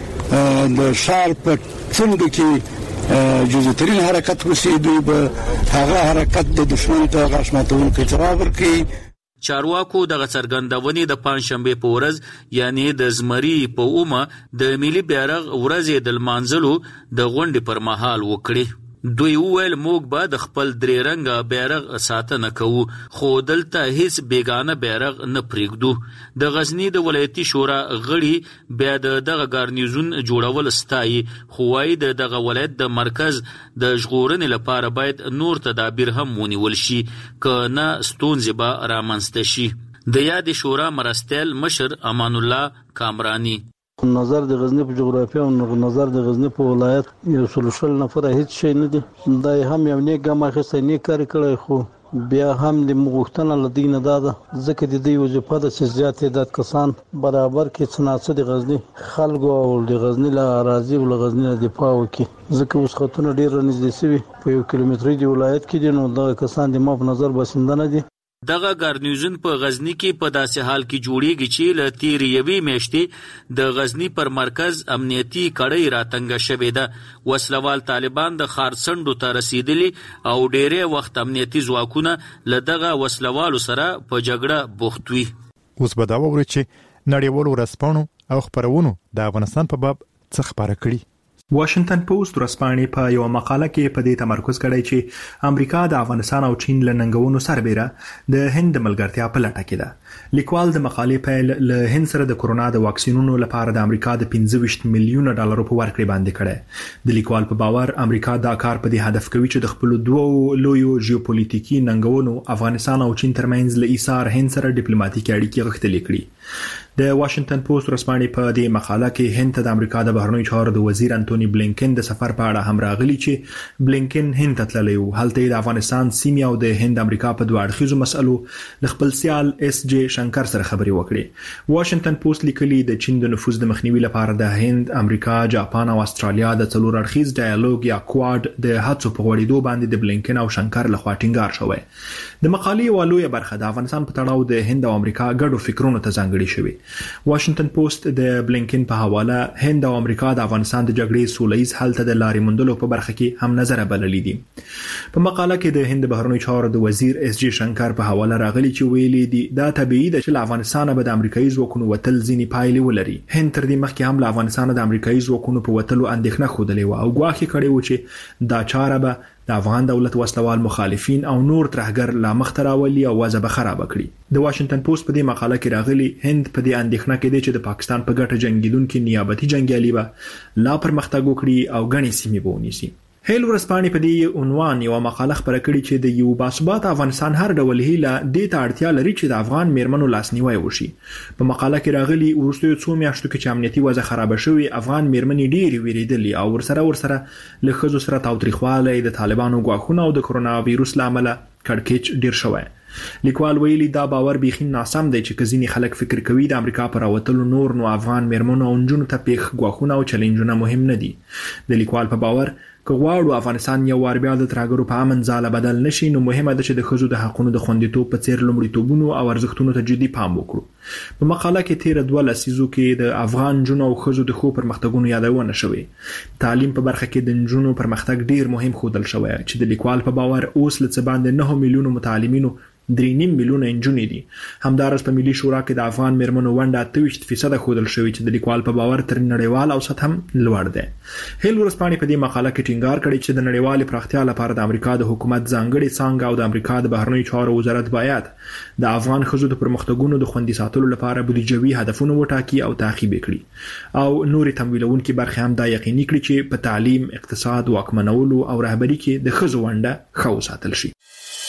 چې د ښار په څنډو کې جزء ترين حرکت وسی. دوی به هغه حرکت د دشمن ته غاښ ماتونکو جواب ورکړي. چارواکو دغه څرګندونې د پنځشنبه په ورځ یعنی د زمري په اومه د ملي بیرغ ورځې د لمانځلو د غونډې پر مهال وکړي. دوی وویل موږ به د خپل درې رنګه بیرغ ساتنه کوو خو دلته هیڅ بیگانه بیرغ نه پرېږدو. د غزنی د ولایتي شورا غړي بیا د دغه ګارنیزون جوړول ستایي خو وایي د دغه ولایت د مرکز د ژغورنې لپاره باید نور تدابیر هم ونیول شي که نه ستونزې به رامنځته شي. د یاد شورا مرستیال مشر امان الله کامرانی نظر د غزنی په جغرافیه او نظر د غزنی په ولایت یو سل شل نفر هیڅ شي نه دي. دا هم یو نیک ګام اخیستی، نیک کار کړی خو بیا هم د مغوښتنه له دوی نه دا ده ځکه د دوی وظیفه ده چې زیات تعداد کسان برابر کړي څه ناڅه د غزني خلکو او د غزني له اراضي او له غزني نه دفاع وکړي. ځکه اوس خطونه ډېر رانږدې شوي په یو کیلومتري د ولایت کې دي نو دغه کسان د ما په نظر بسنده نه دي. دغه ګارنیزون په غزنی کې په داسې حال کې جوړیږي چې له تیرې یوې میاشتې د غزنی پر مرکز امنیتي کړۍ راتنګه شوې ده. وسلوال طالبان د ښار څنډو ته رسیدلي او ډېری وخت امنیتي ځواکونه له دغه وسلوالو سره په جګړه بوخت وي. اوس به دا وګورئ چې نړیوالو ورځپاڼو او خپرونو د افغانستان په باب څه خبره کړي. واشنگټن پوسټ ورځپاڼې په یو مقاله کې په دې تمرکز کړی چې امریکا د افغانستان او چین له ننګونو سربېره د هند ملګرتیا په لټه کې ده. لیکوال د مقالې پیل له هند سره د کورونا د واکسینونو لپاره د امریکا د پنځه ویشت میلیونه ډالرو په ورکړې باندې کړی. د لیکوال په باور امریکا دا کار په دې هدف کوي چې د خپل دوه لویو جیوپولیټیکي ننګونو افغانستان او چین ترمنځ له ایثار هند سره ډیپلوماټیکي اړیکې غښتلې کړي. د واشنگټن پوسټ ورځپاڼې په دې مقاله کې هند ته د امریکا د بهرنیو چارو د وزیر انټونی بلینکن د سفر په اړه هم راغلي چې بلینکن هند ته تللی و. هلته د افغانستان سیمې او د هند امریکا په دوه اړخیزو مسلو له خپل سیال اس جے شنکر سره خبرې وکړې. واشنگټن پوسټ لیکلي د چین د نفوذ د مخنیوي لپاره د هند، امریکا، جاپان او استرالیا د څلور اړخیز ډایالوګ یا کواد د هڅو په غوړېدو باندې د بلینکن او شنکر لخوا ټینګار شوی. د مقالې یوه لویه برخه د افغانستان په تړاو د هند او امریکا ګډو فکرونو ته ځانګړې شوې. واشنگټن پوسټ د بلینکن په حواله هند او امریکا د افغانستان د جګړې سولهییز حل ته د لارې موندلو په برخه کې هم نظر بللی دي. په مقاله کې د هند بهرنیو چارو د وزیر اس جے شنکر په حواله راغلي چې ویلي دي دا طبيعي ده چې له افغانستان به د امریکایي ځواکونو وتل ځینې پایلې ولري. هند تر دې مخکې هم له افغانستان د امریکایي ځواکونو په وتلو اندېښنه ښودلې و او ګواښ کړی و چې دا چاره به د افغان دولت وسلوال مخالفین او نور ترهګر لا مخ ته راولي او وضع به خراب کړي. د واشنگټن پوسټ په دې مقاله کې راغلي هند په دې اندېښنه کې دی چې د پاکستان په ګټه جنگیدونکو نیابتي جنگیالي به لا پرمختګ وکړي او غني سیمې به ونیسي. هیل ورسپانې په دې عنوان یو مقاله خبره کړې چې د یو باثباته افغانستان هر ډول هیله دې ته اړتیا لري چې د افغان میرمنو لاسنیوي وشي. په مقاله کې راغلي وروستیو څو میاشتو کې چې امنیتي وضع خراب شوې افغان میرمنې ډېرې ویریدلې او ورسره ورسره له ښځو سره تاوتریخوالی د طالبانو ګواښونه او د کرونا وایروس له امله کړکېچ ډېر شوی. لیکوال ویلي دا باور بیخي ناسم دی چې ځینې خلک فکر کوي د امریکا پر راوتلو نور نو افغان میرمنو او نجونو ته پیښ ګواښونه او چیلنجونه مهم نه دي. د لیکوال په باور که غواړو افغانستان یو وار بیا د ترهګرو په امن ځاله بدل نشي نو مهمه ده چې د ښځو د حقونو د خوندیتوب په څیر لومړیتوبونو او ارزښتونو ته جدي پام وکړو. په مقاله کې تیر دوه لسیزو کې د افغان جنو او ښځو د خو پرمختګونو یادونه شوې. تعلیم په برخه کې د جنونو پرمختګ ډیر مهم ښودل شوی چې د لیکوال په باور اوس له څه باندې نه میلیونو متعلمینو درې نیم میلیونه انجونې دي. همدارس په ملي شورا کې د افغان میرمنو ونډه اته ویشت فیصد ښودل شوې چې د لیکوال په باور تر نړیوال اوسط هم لوړ دی. هیل ورسپانې په دې مقاله کې ټینګار کړی چې د نړیوال پراختیا لپاره د امریکا د حکومت ځانګړي څانګه او د امریکا د بهرنیو چارو وزارت باید د افغان ښځو د پرمختګونو د خوندي ساتلو لپاره بودیجوي هدفونه وټاکي او تعقیب کړي او نوري تمویلونکي برخې هم دا یقیني کړي چې په تعلیم، اقتصاد، واکمنولو او رهبري کې د ښځو ونډه ښه وساتل شي.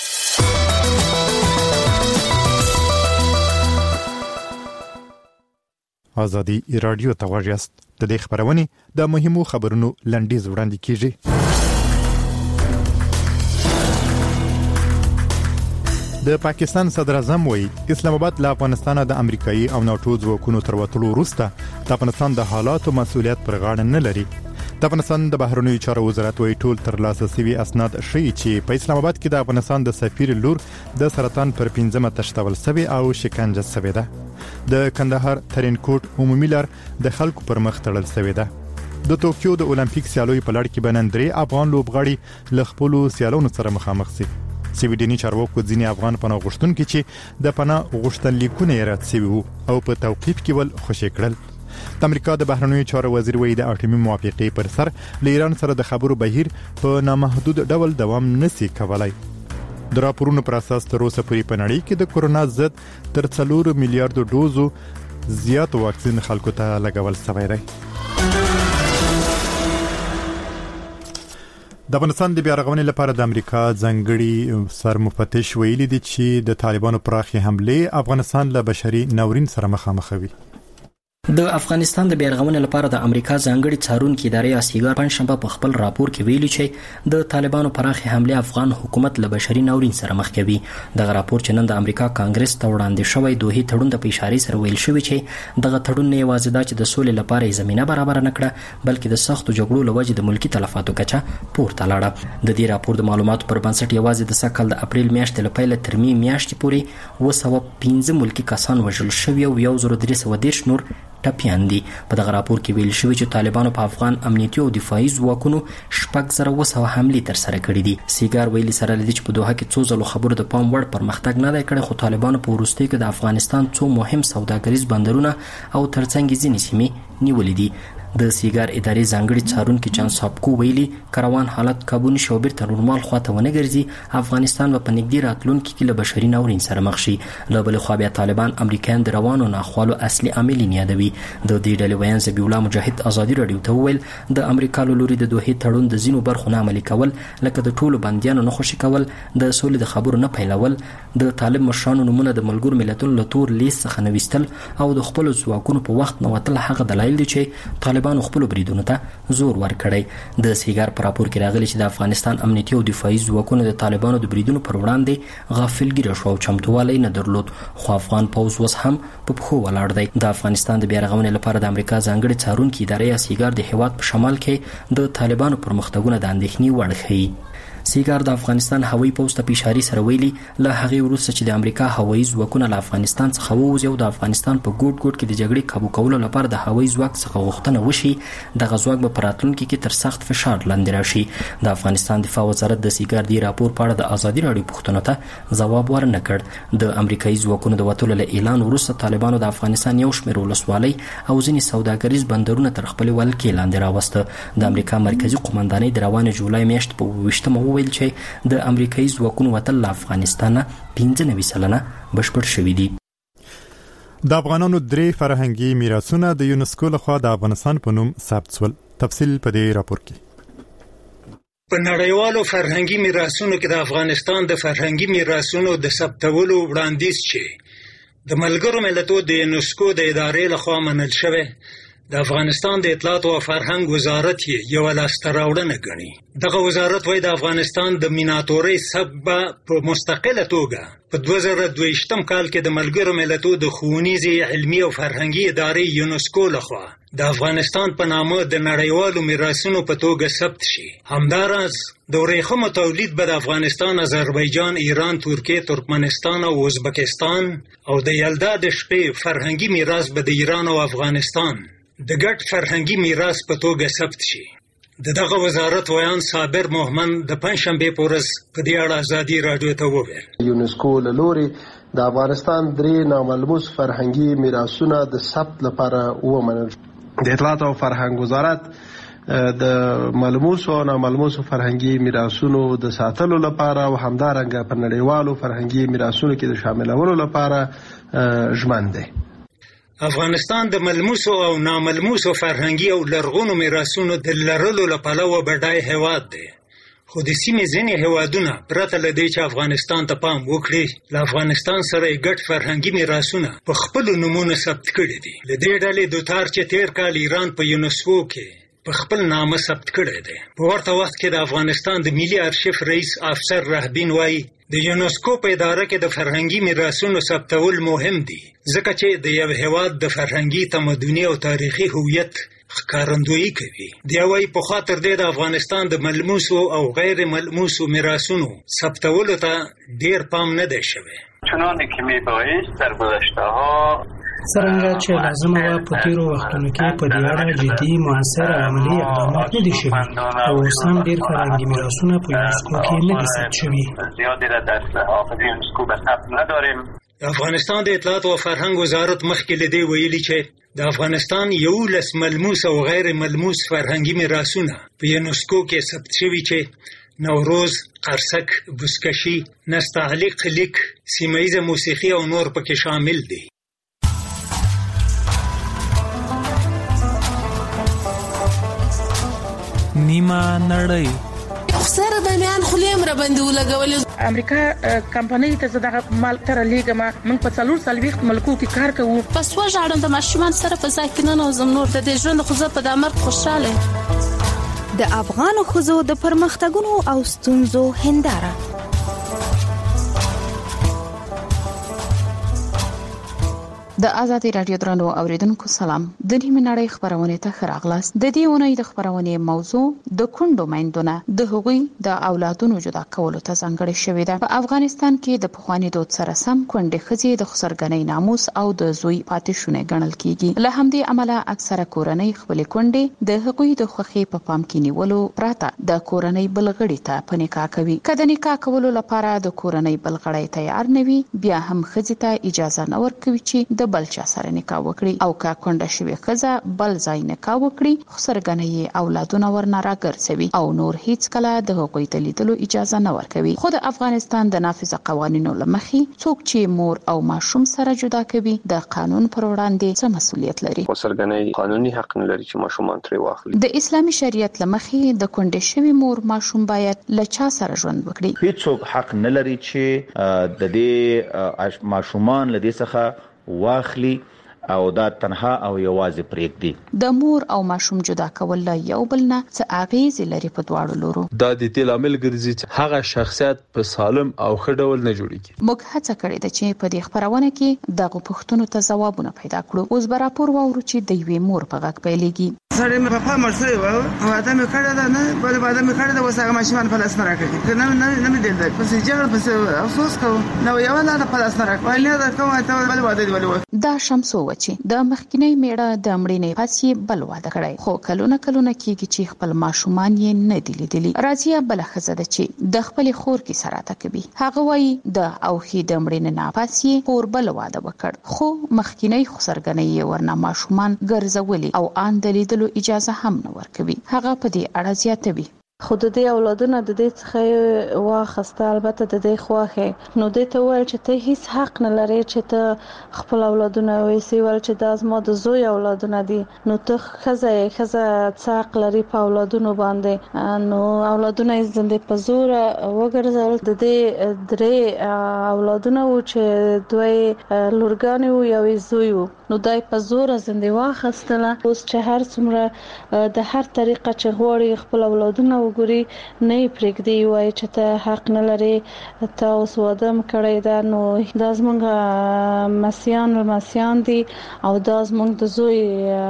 ازادي رادیو ته واجست د دې خبرونه د مهمو خبرونو لنډیز وړاندې کیږي. د پاکستان صدر اعظم وایي اسلام آباد له افغانستان د امریکایي او ناتو ځواکونو تر وټولو وروسته د افغانستان د حالاتو مسؤلیت پر غاړه نه لري. د افغانستان د بهرنیو چارو وزارت وایي ټول تر لاسه شوي اسناد ښیي چې په اسلام آباد کې د افغانستان د سفیر لور د سرطان پر پنځمه تشتول شوی او شکنجه شوی ده. د کندهار ترینکوټ عمومي لار د خلکو پر مخ تړل شوی ده. د توکیو د اولمپیک سیالیو په لړ کې بنن درې افغان لوبغاړي له خپل سیالونو سره مخامخ شي. سویډني چارواکو ځینې افغان پناه غوښتونکي چې د پناه غوښتنلیکونه یې رد شوي وو او په توقیف کې ول خوشي کړل. د امریکا د بهرنیو چارو وزیر وایي د اټومي موافقې پر سر له ایران سره د خبرو بهیر په نامحدود ډول دوام نشي کولای. د راپورونو پر اساس تر اوسه پورې په نړۍ کې د کورونا ضد تر څلور میلیارډ ډوزو زیات واکسین خلکو ته لګول شوی دی. د افغانستان د بیا رغونې لپاره د امریکا ځانګړي سرمفتش ویلي دي چې د طالبانو پراخي حمله افغانستان له بشري ناورین سره مخامخ وي. د افغانستان د بیرغونې لپاره د امریکا ځانګړي څارونکي ادارې اسیګار پنځشنبه په خپل راپور کې ویلي چې د طالبانو پراخي حمله افغان حکومت له بشري ناورین سره مخ کوي. دغه راپور چې نن د امریکا کانګرس ته وړاندې شوی دوه تړون د اشارې سره ویل شوی چې دغه تړون نه یوازې دا چې د سولې لپاره زمينه برابر نه کړه بلکې د سختو جګړو لوجې د ملکی تلفاتو کچه پورته لاړه. د دې راپور د معلوماتو پر بنسټ یوازې د سکهال د اپریل میاشتې لپاره تر می میاشتې پورې اوه سوه پنځه ملکی کسان وژل شوي او یو زر درې سوه دېرش نور ټپیان دي. په دغه راپور کې ویل شوی چې طالبانو په افغان امنیتي او دفاعي ځواکونو شپږ زره اوه سوه حملې ترسره کړې دي. سیګار ویلي سره لدی چې په دوحه کې څو ځلو خبرو د پام وړ پرمختګ نه دی کړی خو طالبانو په وروستي کې د افغانستان څو مهم سوداګریز بندرونه او ترڅنګ ځینې سیمې نیولې دي. د سیګار ادارې ځانګړي څارونکي چان سابکو ویلي کروان حالت قابو نشي او بیرته نورمال خواته ونه ګرځي افغانستان په نږدې راتلونکي کې له بشري ناورین سره مخ شي. له بل خوا بیا طالبان امریکایان د روانو ناخوالو اصلي عامل یادوي. د دې ډلې ویان زبی الله مجاهد ازادي رادیو ته ویل د امریکا له لوري د دوه تړون د زینو برخو نه عملي کول لکه د ټولو بنديانو نه خوشي کول د سولې د خبرو نه پیلول د طالب مشرانو نمونه د ملګر ملتونو له تور لیست څخه نوښتل او د خپل ځواکونو په وخت نو وتل هغه دلایل دي چې طالبان خپل بریدونو ته زور ورکړی. د سیګار پر راپور کې راغلی چې د افغانستان امنیتي او دفاعي ځواکونو د طالبانو د بریدونو پر وړاندې غافلګیره شو او چمتووالی نه درلود خو افغان پوځ اوس هم په پښو ولاړ دی. د افغانستان د بیا رغونې لپاره د امریکا ځانګړي څارونکي ادارې سیګار د هیواد په شمال کې د طالبانو پرمختګونه د اندېښنې وړ ښیي. سیګار د افغانستان هوایي پوځ ته اشارې سره ویلي له هغې وروسته چې د امریکا هوایي ځواکونه له افغانستان څخه ووځي او د افغانستان په ګوټ ګوټ کې د جګړې قابو کولو لپاره د هوایي ځواک څخه غوښتنه وشي دغه ځواک به په راتلونکي کې تر سخت فشار لاندې راشي. د افغانستان دفاع وزارت د سیګار دی راپور په اړه د ازادي راډیو پوښتنو ته ځواب ورنه کړ. د امریکایي ځواکونو د وتلو له اعلان وروسته طالبانو د افغانستان یو شمېر ولسوالۍ او ځینې سوداګریز بندرونه تر خپلې ولکې لاندې راوسته. د امریکا مرکزي قومندانۍ د روانې جولای میاشتې په اووه ویشتمه وویل چې د امریکایي ځواکونو وتل له افغانستانه پنځه نوي سلنه بشپړ شوي دي. د افغانانو درې فرهنګي میراثونه د یونسکو لخوا د افغانستان په نوم ثبت شول. تفصیل په دې راپور کې. په نړیوالو فرهنګي میراثونو کې د افغانستان د فرهنګي میراثونو د ثبتولو وړاندیز چې د ملګرو ملتونو د یونسکو د ادارې لخوا منل شوی د افغانستان د اطلاعات او فرهنګ وزارت یې یو لاسته راوړنه ګڼي. دغه وزارت وايي د افغانستان د میناتورۍ سبب په مستقله توګه په دوه زره دوه کال کې د ملګرو ملتونو د ښوونیزې علمي او فرهنګي ادارې یونسکو لخوا د افغانستان په نامه د نړیوالو میراثونو په توګه ثبت شي. همداراز د ورېښمو تولید به د افغانستان، آذربایجان، ایران، ترکیه، ترکمنستان او ازبکستان او د یلدا د شپې فرهنګي میراث به د ایران او افغانستان د ګډ فرهنګي میراث په توګه ثبت شي. د دغه وزارت ویان صابر محمد د پنځشنبې په ورځ په دې اړه ازادي راډیو ته وویل. یونسکو له لورې د افغانستان درې ناملموس فرهنګي میراثونه د ثبت لپاره ومنل. د اطلاعات او فرهنګ وزارت د ملموس او ناملموس فرهنګي میراثونو د ساتلو لپاره او همدارنګه په نړیوالو فرهنګي میراثونو کې د شاملولو لپاره ژمن دی. افغانستان د ملموسو او ناملموسو فرهنګي او لرغونو میراثونو د لرلو له پلوه بډای هیواد دی، خو د سیمې ځینې هیوادونه پرته له دې چې افغانستان ته پام وکړي له افغانستان سره یې ګډ فرهنګي میراثونه په خپلو نومونو ثبت کړي دي. له دې ډلې دوتار چې تیر کال ایران په یونسکو کې په خپل نامه ثبت کړی دی. په ورته وخت کې د افغانستان د ملي ارشیف رئیس افسر رهبین وایي د یونسکو په اداره کې د فرهنګي میراثونو ثبتول مهم دي ځکه چې د یو هیواد د فرهنګي، تمدني او تاریخي هویت ښکارندویي کوي. دی وايي په خاطر دې د افغانستان د ملموسو او غیر ملموسو میراثونو ثبتولو ته ډیر پام نه دی شوی. چنانه که میبایست در گذشته ها څرنګه چې لازمه وه په تېرو وختونو کې په دې اړه جدي، مؤثر او عملي اقدامات نه دي شوي او اوس هم ډېر فرهنګي میراثونه په یونسکو کې نه دي ثبت شوي. زیادی را در حافظه یونسکو به ثبت نداریم. د افغانستان د اطلاعات او فرهنګ وزارت مخکې له دې ویلي چې د افغانستان یولس ملموس او غیر ملموس فرهنګي میراثونه په یونسکو کې ثبت شوي چې نوروز، قرصک، بزکشي، نستعلیق لیک، سیمه موسیقي او نور پکې شامل دي. نیمه نړۍ سره د میان خلیم را باندې ولګول. امریکا کمپنۍ ته دغه مال تر لیګما موږ په څلور سلويخت ملکو کې کار کوو. پس وژاړم د ماشومان سره په ځای کې نه نوزم نور د دې ژوند خو زه په د امر خوشاله. د افغان خزو د پرمختګونو او ستونزو هنداره. د آزادي رادیو درنو اوریدونکو سلام. د نیمه نړۍ خبرونه ته ښه راغلاست. د دې اونۍ د خبرونه موضوع د کونډو میندونه د هغوی د اولادونو جدا کولو ته ځانګړې شوې ده. په افغانستان کې د پخوانی دود سره سم کونډې ښځې د خسرګنۍ ناموس او د زوی پاتې شونه ګڼل کیږي. له همدې امله اکثره کورنۍ خپل کونډې د هغوی د خوښۍ په پام کې نیولو پراته د کورنۍ بلغړي ته په نکاح کوي. کله نکاح کولو لپاره د کورنۍ بلغړی تیار نه وي بیا هم ښځې ته اجازه نه ورکوي چې د بل چا سره نکاح وکړي او کا کونډه شوی ښځه بل ځای نکاح وکړي خسرګنۍ اولادونه ورنه راګرځوي او نور هیڅ کله د هغوی د لیدلو اجازه نه ورکوي. خو د افغانستان د نافذه قوانینو لمخې څوک چې مور او ماشوم سره جدا کوي د قانون پر وړاندې څه مسؤلیت لري؟ خسرګنۍ قانوني حق نه لري چې ماشومان ترې واخلي. د اسلامي شریعت لمخې د کونډې شوی مور ماشوم باید له چا سره ژوند وکړي؟ هیڅوک حق نه لري چې د دې ماشومان له دې څخه واخلي او دا تنها او یوازې پرېږدي. د مور او ماشوم جدا کول له یو بل نه څه اغیز لري په دواړو لورو. دا د دې لامل ګرځي چې هغه شخصیت په سالم او ښه ډول نه جوړیږي. موږ هڅه کړې ده چې په دې خبرونه کې دغه پوښتنو ته ځوابونه پیدا کړو. اوس به راپور واورو چې د یوې مور په غږ پیلېږي. سړی مې په خوا مړ شوی و او واده مې کړی ده نه بلې واده مې کړی ده اوس هغه ماشومان په لاس نه راکوي که نه نه مې دیدل پسې جګړه پسې افسوس کوم نو یوه لاره په لاس نه راکوي نه ده کوم ته بلې واده دې ولې و. دا شمسو و چې د مخکینۍ میړه د مړینې پس یې بل واده کړی خو کلونه کلونه کېږي چې خپل ماشومان یې نه دي لیدلي. راځي بله ښځه ده چې د خپلې خور کیسه راته کوي. هغه وایي د اوښې د مړینې نه پس یې خور بل واده وکړ خو مخکینۍ خسرګنۍ یې ورنه ماشومان ګرځولي او ان د لیدلو اجازه هم نه ورکوي. هغه په دې اړه زیاتوي. خو د دې اولادونه د دې څخه واخسته، البته د دې خواخه نو دې ته وایي چې ته هیڅ حق نه لري چې ته خپل اولادونه وایسي، ول چې دا زما د زوی اولادونه دي، نو ته خزه خزه څه حق لري په اولادونو باندې؟ نو اولادونه یې زنده په زور وګرځول. د دې درې اولادونه و چې دوی لورګانې و یو زوی و، نو دای په زور زنده واخستله. اوس چې هر څومره د هر طریقه چې غواړي خپل اولادونه وګوري نه پرېږدي، وایي چې ته حق نه لري، ته اوس واده کړی ده، نو دا زموږ مسیان و مسیان دي او دا زموږ د زوی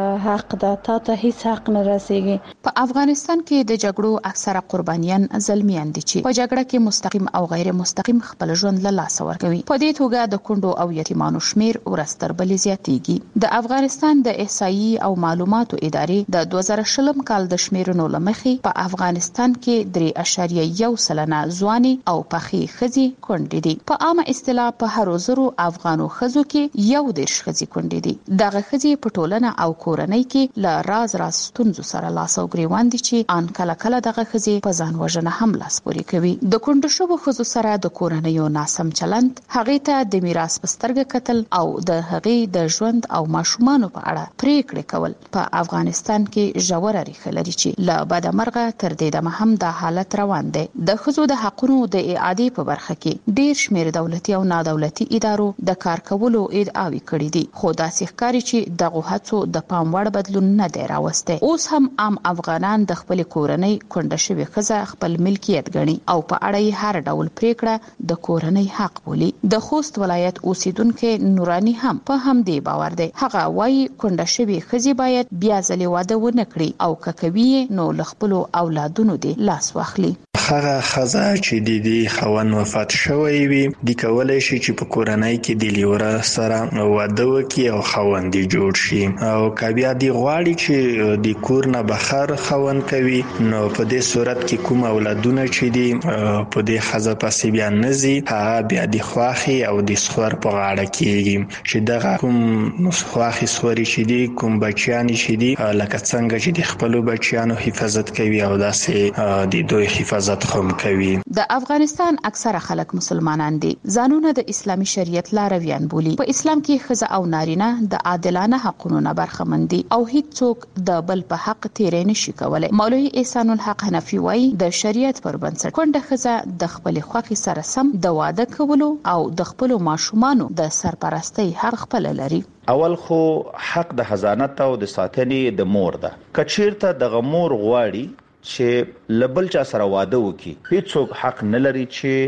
حق ده، تا ته هیڅ حق نه رسیږي. په افغانستان کې د جګړو اکثره قربانیان زلمیان دي چې په جګړه کې مستقیم او غیر مستقیم خپل ژوند له لاسه ورکوي. په دې توګه د کونډو او یتیمانو شمیر ورستر بلې زیاتېږي. د افغانستان د احصایي او معلوماتو ادارې د دوه زره شلم کال د شمیرنو لمخې په افغانستان کې درې اعشاریه یو سلنه ځواني او پخې ښځې کونډې دي. په عامه اصطلاح په هر زرو افغانو ښځو کې یو دېرش ښځې کونډې دي. دغه ښځې په ټولنه او کورنۍ کې له راز راز ستونزو سره لاس او ګریوان دي چې ان کله کله دغه ښځې په ځان وژنه هم لاس پورې کوي. د کونډو شوو ښځو سره د کورنیو ناسم چلند، هغې ته د میراث په سترګه کتل او د هغې د ژوند او ماشومانو په اړه پریکړې کول په افغانستان کې ژوره ریښه لري چې له بدمرغه تر دې دمه هم دا حالت روان دی. د ښځو د حقونو د اعادې په برخه کې ډیر شمیر دولتي او نادولتي ادارو د کار کولو ادعاوې کړې دي، خو داسې ښکاري چې دغه هڅو د پام وړ بدلون نه دی راوستی. اوس هم عام افغانان د خپل کورنۍ کونډه شوې ښځه خپل ملکیت ګڼي او په اړه یې هر ډول پریکړه د کورنۍ حق بولي. د خوست ولایت اوسیدونکو نورانی هم په همدې باور دی. هغه وايي کونډه شوې ښځې باید بیا ځلې واده ونه کړي او که کوي نو له خپلو اولادونو دې لاس واخلي. هغه خزه چې د دې خاوند وفات شوی وي د کولای شي چې په کورنۍ کې د لیوره سره واده وکړي او خاوند جوړ شي، او که بیا د غواړي چې د کور نه بهر خاوند کوي نو په دې صورت کې کوم اولادونه چې دي په دې خزه پسې بیا نزي، هغه بیا د خواخي او د سخور په غاړه کېږي چې دغه کوم خواخي سوري چې دي کوم بچیان چې دي لکه څنګه چې د خپل بچیانو حفاظت کوي او داسې د دوی حفاظت هم کوي. د افغانستان اکثره خلک مسلمانان دي، ځانونه د اسلامي شریعت لارویان بولي. په اسلام کې ښځه او نارینه د عادلانه حقونو نه برخمن دي او هیڅ څوک د بل په حق تیرې نشي کولای. مولوی احسان الحق حنفي وایي د شریعت پر بنسټ کونډه ښځه د خپل خوښي سره سم د واده کولو او د خپل ماشومانو د سرپرستۍ حق خپل لري. اول خو حق د حضانت او د ساتنې د مور ده. کچیرته د مور غواړي چې لبل چا سره واده وکي، هیڅوک حق نه لري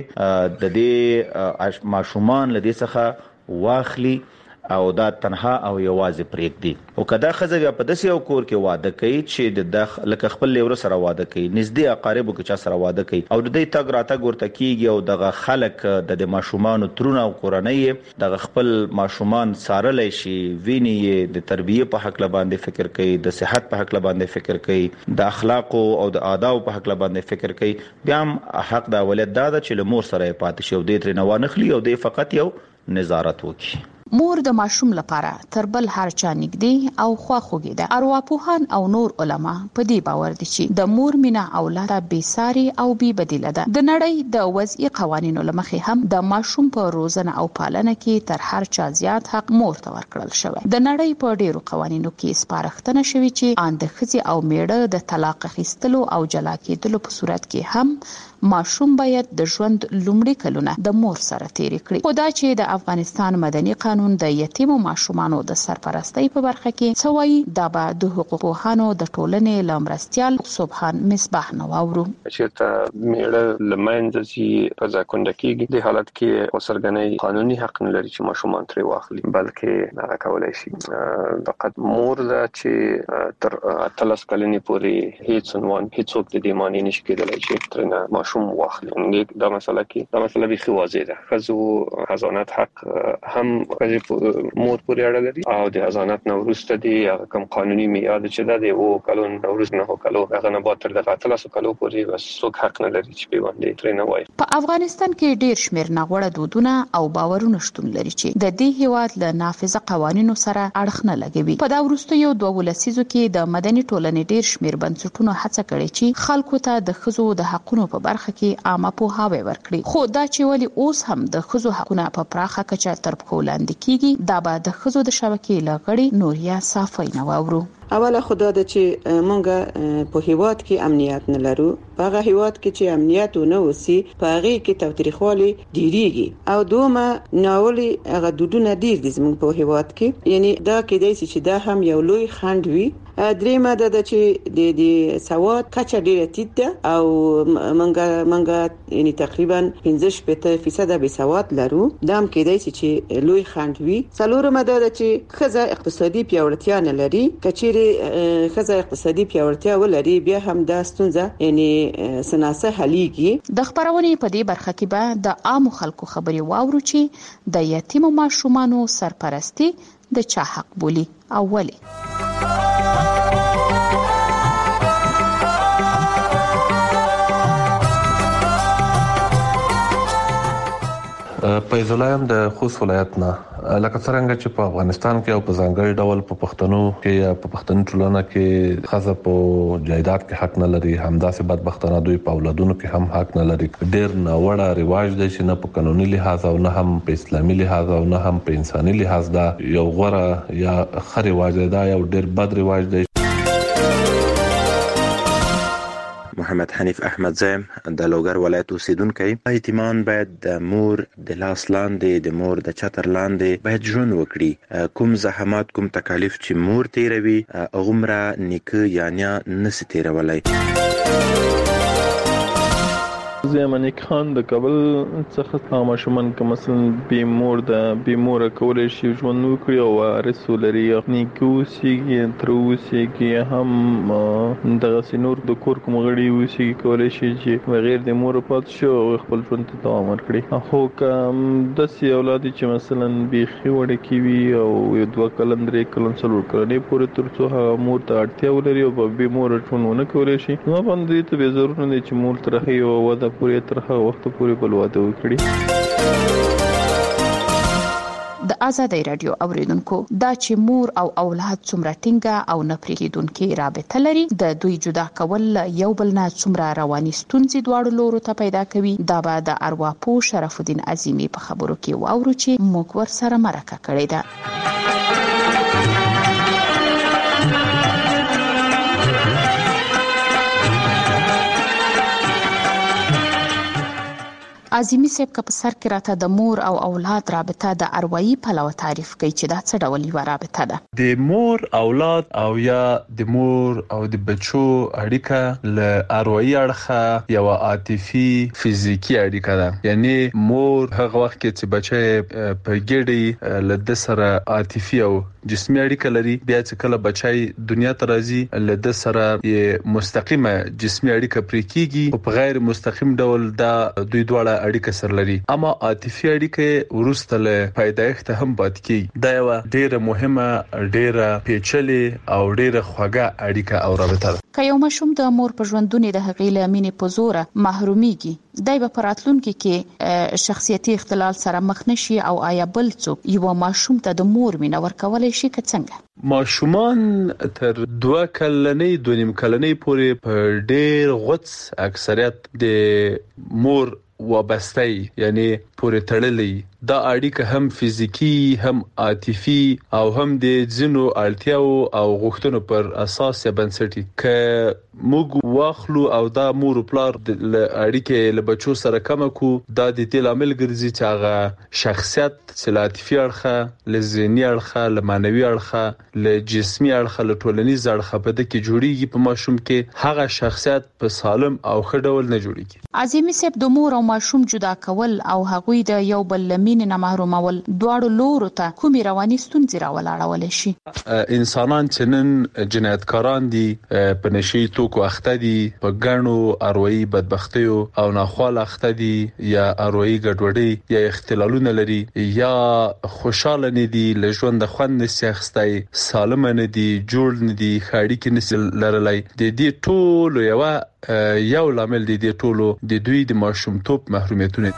چې د دې ماشومان لدې څخه واخلي او دا تنها او یوازې پرېږدي. او کدا خزه بیا په داسې یو کور کې واده کوي چې د داخ لکه خپل لیوره سره واده کوي، نږدې اقاربو کې چا سره واده کوي او د دې تګ راتګ ورته کیږي او دغه خلک د د ماشومان ترونه او کورنۍ دغه خپل ماشومان سارلای شي، ویني د تربیه په حق باندې فکر کوي، د صحت په حق باندې فکر کوي، د اخلاق او د آداب په حق باندې فکر کوي. بیا هم حق د ولادت دا چې له مور سره پاتې شي او د تر نه ونخلي او د فقط یو نظارت وکړي. مور د ماشوم لپاره تر بل هر چا نږدې او خواخوږي ده. ارواپوهان او نور علما په دې باور دي چې د مور مینا اولاد به ساري او بي بدیله ده. د نړۍ د وضعي قوانینو لمخې هم د ماشوم په روزنه او پالنه کې تر هر چا زیات حق مور ته ورکړل شوی. د نړۍ په ډیرو قوانینو کې سپارښتنه شوی چې ان د ښځې او میړه د طلاق اخیستلو او جلا کېدلو په صورت کې هم ماشوم باید د ژوند لومړي کلونه د مور سره تیر کړي. خو دا چې د افغانستان مدني قانون د یتیمو ماشومانو د سرپرستۍ په برخه کې څه وایي، دا به د حقوقپوهانو د ټولنې لمرستیال سبحان مصباح نو اورو. چې میړه لمنځه چې په ځکه کېږي د حالت کې اوسرګنۍ قانوني حق نه لري چې ماشومان ترې واخلي، بلکې هغه کولای شي فقط مور ده چې تر اتلس کلنې پورې هیڅ عنوان هیڅوک د دې معنی نشي کېدلی چې ترنه ماشوم واخلي. دا مسله کې دا مسله به واضح ده. خزو حضانت حق هم ښځې مور پورې اړه لري او د حضانت نو وروسته د کوم قانوني معیار چې د او کلون وروسته نه کلو هغه نه به تر د اتلس کلو پورې بس څوک حق نه لري چې پیوندې ترې نه وایي. په افغانستان کې ډیر شمیر ناغوړه دودونه او باورونه شتون لري چې د دې هیواد له نافذه قوانینو سره اړخ نه لګوي. په دا وروستیو دوه لسیزو کې د مدني ټولنې ډیر شمیر بنسټونو هڅه کړې چې خلکو ته د ښځو د حقونو په برخه کې عامه پوهاوی ورکړي، خو دا چې ولې اوس هم د ښځو حقونه په پراخه کچه تر پښو لاندې کیږي دا به د ښځو د شبکې لغړي نوریا صافی نه واورو. اوله خدا د چې مونږه په هیواد کې امنیت نه لرو، په هغه هیواد کې چې امنیت نه وسی په هغه کې توتریخوالي ډیریږي او دومره ناولي هغه دودونه ډیر دي زموږ په هیواد کې، یعنی دا کېدای شي چې دا هم یو لوی خنډ وي. درېمه د چې د د سواد کچه ډیره ټیټ ده او مونږه مونږه یعنی تقریبا پنځه شپږ فیصد به سواد لرو، دا هم کېدای شي چې لوی خنډ وي. څلورمه د چې خزه اقتصادي پیاوړتیا نه لري، کچې خزه اقتصادي پیاوړتیا ولري بیا هم دا ستونزه یعنی سناسه حلیږي. د خبرونې په دې برخه کې به د عام خلکو خبري واورو چې د یتیم ماشومانو سرپرستی د چا حق بولی او ولی. فیض الله د خوست ولایت نه لکه څنګه چې په افغانستان کې او په ځانګړي ډول په پښتنو کې یا په پښتون ټولنه کې خزه په جایداد کې حق نه لري، همداسې بدبختانه دوی په اولادونو کې هم حق نه لري. ډېر ناوړه رواج دی چې نه په قانوني لحاظ او نه هم په اسلامي لحاظ او نه هم په انساني لحاظ دا یو غوړه یا ښه رواج دی، دا یو ډېر بد رواج دی. محمد حنیف احمد زیم د لوګر ولایت اوسیدونکی. یتیمان باید د مور د لاس لاندې د مور د چتر لاندې باید ژوند وکړي. کوم زحمات کوم تکالیف چې مور تیروي هغومره نیکه یا نیا نسي تیرولی. زمانیک خان د کابل څخه ماشومان که مثلا بی مور د بی مور کولای شي ژوند وکړي او وارث ولري، نیکه اوسیږي تر اوسیږي هم دغه سينور د کور کوم غړي اوسیږي کولای شي چې بغیر د مور پات شي او خپل ژوند ته دوام ورکړي. خو کوم د سی اولاد چې مثلا بيخي وړ کیوي او یو دوه کلن درې کلن څلور کلن پورې ترڅو هغه مور ته اړتیا ولري او به مور ژوند ونه کولای شي، نو باندې ته به ضرورت نه چې مور ترخه یو وده پورې تر هغه وخت پورې بل واده وکړي. د آزادۍ رادیو اوریدونکو دا چې مور او اولاد څومره ټینګه او نه پریږدونکې رابطه لري، د دوی جدا کول یو بل نه څومره رواني ستونزې دواړو لورو ته پیدا کوي، دا به د ارواپوه شرف الدین عظیمی په خبرو کې واورو چې موږ ورسره مرکه کړې ده. عظیمی صاحب که په سر کې راته د مور او اولاد رابطه د اروایي پلوه تعریف کوي چې دا څه ډول یو رابطه ده؟ د مور اولاد او یا د مور او د بچو اړیکه له اروایي اړخه یو عاطفي فزیکی اړیکه ده، یعنی مور هغه وخت کې چې بچي په ګډي له د سره عاطفي او جسمي اړیکه لري، بیا چې کله بچي دنیا ته راځي له د سره یې مستقیمه جسمي اړیکه پرې کیږي او په غیر مستقیم ډول دا دوی دواړه اړیکه سره لري، اما عاطفي اړیکه ورسته له پیدایښت هم پات کی. دا یو ډیره مهمه ډیره پیچلې او ډیره خوږه اړیکه او رابطه ده. که یو ماشوم د مور په ژوندونې د هغې له مینې په زوره محرومیږي، دای به په راتلونکي کې شخصیتي اختلال سره مخ نشي او آیا بل څوک یو ماشوم ته د مور مینه ورکولی شي که څنګه؟ ماشومان تر دوه کلنۍ دوه نیم کلنۍ پورې په ډیر غوڅ اکثریت د مور وابسته یعنی پورې تړلې، دا اړیکه هم فزیکی هم عاطفي او هم د ځینو اړتیاو او غوښتنو پر اساس بنسټي. که موږ واخلو او دا مور پلار د اړیکې له بچو سره کم کو، دا د دې لامل ګرځي چې هغه شخصیت چې عاطفي اړخه له ذهني اړخه له مانوي اړخه له جسمي اړخه له ټولنیز اړخه په دې کې جوړیږي په ماشوم کې، هغه شخصیت په سالم او ښه ډول نه جوړیږي. عظیمی صاحب د مور او ماشوم جدا کول او هغوی د یو بل مین نه محرومول دواړو لورو ته کومې رواني ستونزې راولاړول شي. انسانان چې نن جنایتکاران دي، په نشي توکو اخته دي، په ګڼو اروایي بدبختیو او ناخوال اخته دي، یا اروایي ګډوډي یا اختلالونه لري، یا خوشاله نه دي، له ژوند خوند نشي اخستای، سالم نه دي، جوړ نه دي، خاړي کې نشي لرلای. د دې ټولو یو یو لامل دی د ټولو د دوی د ماشومتوب محرومیتونه.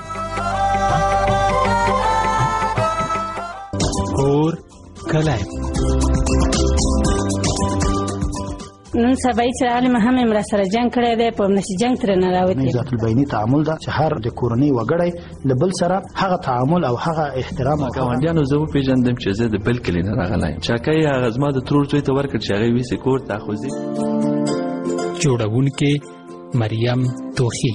اور کلای نن سبا چې عالم هم امر سره جنگ کړی دی، په نشي جنگ تر نه راوتی. ذات البینی تعامل دا چې هر د کورنۍ وګړی لبل سره هغه تعامل او هغه احترام. ګاونډیانو زه په پیژندم چې زه د بل کلی نه راغلی، چاکای هغه زما د ترور زوی ته ورکړ چې هغه ویسه کور ته خوځي. جوړونکې مریم توخی.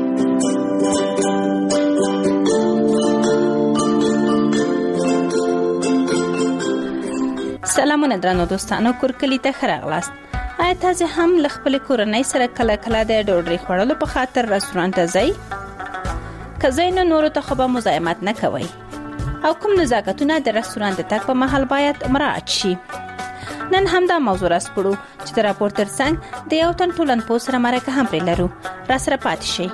سلامونه درنو دوستانو، کورکلی ته خراغلاست. آیا تاسو هم له خپل کورنۍ سره کله کله د ډوډۍ خوړلو په خاطر رستورانت ته ځئ؟ که ځئ نو نورو ته خو به مزاحمت نه کوئ، او کوم نزاکتونه د رستورانت تګ په مهال باید مراعات شي؟ نن هم دا موضوع راسپړو چې د راپور ترڅنګ د یو تن ټولنپوه سره مرکه هم پرې لرو. راسره پاتې شئ.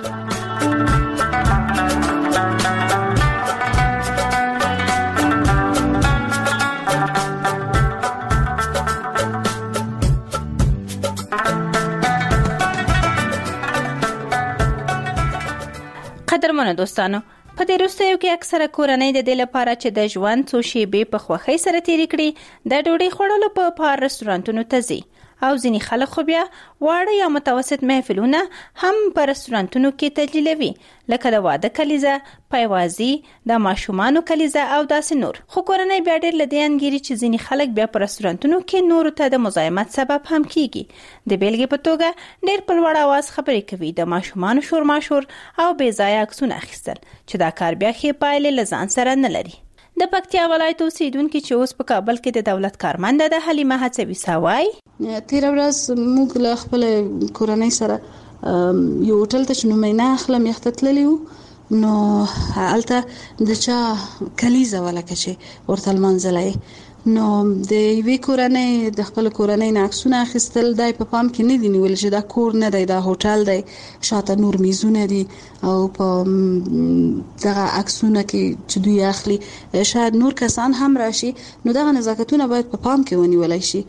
قدرمنو دوستانو، په دې وروستیو کې اکثره کورنۍ د دې لپاره چې د ژوند څو شېبې په خوښۍ سره تېرې کړي د ډوډۍ خوړلو په پار رستورانتونو ته ځي، او ځینې خلک خو بیا واړه یا متوسط محفلونه هم په رستورانتونو کې تجلیلوي، لکه د واده کلیزه، پیوازي، د ماشومانو کلیزه او داسې نور. خو کورنۍ بیا ډېر له دې انګیري چې ځینې خلک بیا په رستورانتونو کې نورو ته د مزاحمت سبب هم کیږي. د بیلګې په توګه ډېر په لوړ اواز خبرې کوي، د ماشومانو شور ماشور او بې ځایه عکسونه اخیستل، چې دا کار بیا ښې پایلې له ځان سره نه لري. د پکتیا ولایت اوسیدونکو چې اوس په کابل کې د دولت کارمنده ده، حلیمه هڅوي ساوای، تیر ورځ موږ له خپل کورنۍ سره یو هوټل ته چې نوم نه اخلم یخته تللی وو، نو هلته د چا کلیزه ولکه چې ورته لمانځلی، نو د یوې کورنۍ د خپل کورنۍ نه عکسونه اخیستل، دای په پام کې نه دی نیول چې دا کور نه دی، دا هوټل دی، شاته نور میزونه دي، او په دغه عکسونه کې چې دوی اخلي شاید نور کسان هم راشي، نو دغه نزاکتونه باید په پام کې ونیولای شي.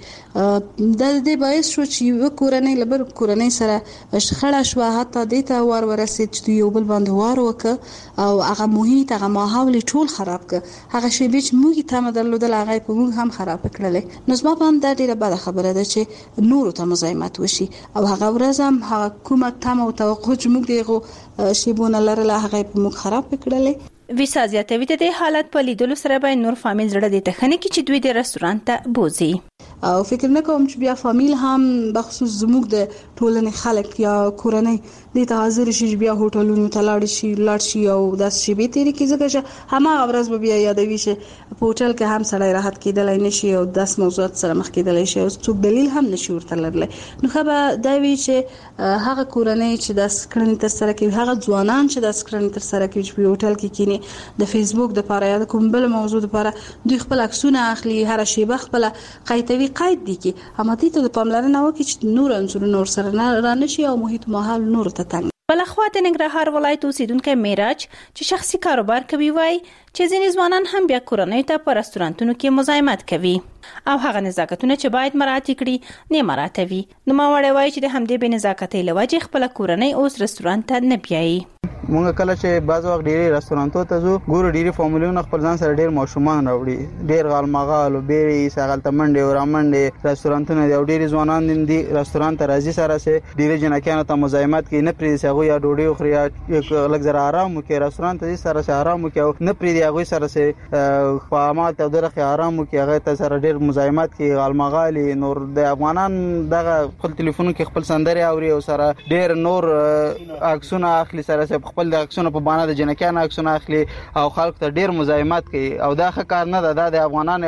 د دې باعث شو چې یو کورنۍ له بل کورنۍ سره شخړه شوه، حتی دې ته ور ورسېد چې دوی یو بل باندې وار وکړه او هغه محیط هغه ماحول ټول خراب کړ. هغه شیبې چې موږ تمه درلودل هغه په موږ هم خراب کړلې. نو زما په هم دا ډېره بده خبره ده چې نورو ته مزاحمت وشي، او هغه ورځ هم هغه کومه تمه او توقع چې موږ دغه شیبونه لرله هغه په موږ خراب کړلې. ویسا زیاتوي د دې حالت په لیدلو سره به نور فامیل زړه دې تخنه کې چې دوی د رستورانت ته بوزي، او فکر نه کوم چې بیا فامیل هم بخصوص زموږ د ټولنې خلک یا کورنۍ دې ته حاضر شي بیا هوټلونو ته لاړ شي لاړ شي او داس شي به تیری کې ځکه چې هماغه ورځ به بیا یادوي چې په هوټل کې هم سړی راحت کېدلای نشي او داس موضوعات سره مخ کېدلای شي او څوک دلیل هم نشي ورته لرلی. نو خو به دا وی چې هغه کورنۍ چې داس کړنې تر سره کوي، هغه ځوانان چې داس کړنې تر سره کوي چې په هوټل کې کینی د فیسبوک د لپاره یا کوم بل موضوع لپاره دوی خپل عکسونه اخلي، هر شی به خپل قایتوي قید دي کې هم دې ته د پاملرنه وکړي چې نور انځور نور سره نه رانشي او محیط ماحول نور ته تنګ. بلخوا د ننګرهار ولایت اوسیدونکو میراج چې شخصي کاروبار کوي وای چې ځینې ځوانان هم بیا کورنۍ ته په رستورانتونو کې مزاحمت کوي او هغه نزاکتونه چې باید مراعات کړي نه مراعاتوي. نو ما وړي وای چې د همدې بې نزاکتۍ له وجې خپل کورنۍ اوس رستورانت ته نه بیایي. مونږ کله چې بعض وخت ډېری رستورانتو ته ځو ګورو ډېری فامیلونه خپل ځان سره ډېر ماشومان راوړي، ډېر غالمغال او بیري ساغلته منډي او رامنډي رستورانتونه دی او ډېری ځوانان دي رستورانت ته راځي سره سه ډېری جنکانو ته مزاحمت کوي، نه پرې سغه یا ډوډۍ خوري یا لږ زره آرام وکړي، رستورانت ته سره سره آرام وکړي، نه پرې دی هغه سره سه خامات او درخه آرام وکړي، هغه ته سره ډېر مزاحمت کوي، غالمغالي نور د افغانان دغه خپل ټلیفون کې خپل سندري اوري او سره ډېر نور عکسونه اخلي، سره سه خپل د عکسونه په باندې د جنکان عکسونه اخلي او خلک ته ډیر مزاحمت کوي او دا ښه کار نه ده. د افغانانو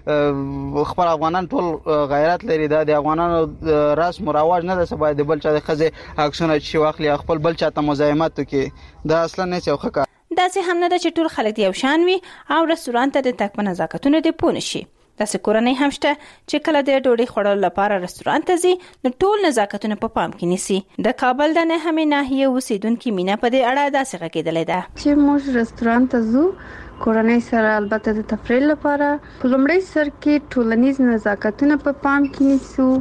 یو خپل افغانان ټول غیرت لري، دا د افغانانو رسم او رواج نه ده چې باید بل چا د خزه عکسونه چې واخلي خپل بل چا ته مزاحمت کوي، دا اصلا نه څه ښه کار. داسې هم نه ده چې ټول خلک یو شان وي او رستورانت ته د تګ په نزاکتونو دې پوه نشي. داسې کورنۍ هم شته چې کله د ډوډۍ خوړلو لپاره رستورانت ته ځي نو ټول نزاکتونه په پام کې نیسي. د کابل د نهمې ناحیې اوسیدونکي مینا په دې اړه داسې غږېدلې ده چې موږ رستورانت ته ځو کورنۍ سره البته د تفریح لپاره په لومړي سر کې ټولنیز نزاکتونه په پام کې نیسو.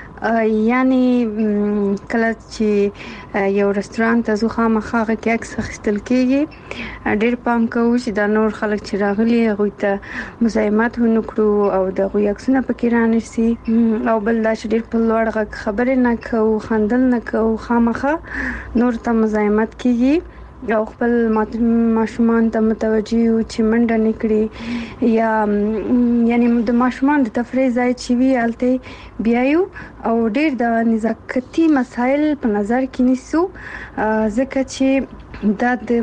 یعنی کله چې یو رستورانت ته ځو خامخا کې عکس اخیستل کېږي ډېر پام کوو چې دا نور خلک چې راغلي هغوی ته مزاحمت ونه کړو او د هغوی عکسونه پکې رانیسي او بل دا چې ډېر په لوړ غږ خبرې نه کوو خندل نه کوو خامخا نور ته مزاحمت کېږي او خپل ماشومان ته متوجه یو چې منډه نه کړي یا یعنی د ماشومان د تفریح ځای چې وي هلته بیایو او ډېر د نزاکتي مسایل په نظر کې نیسو ځکه چې دا د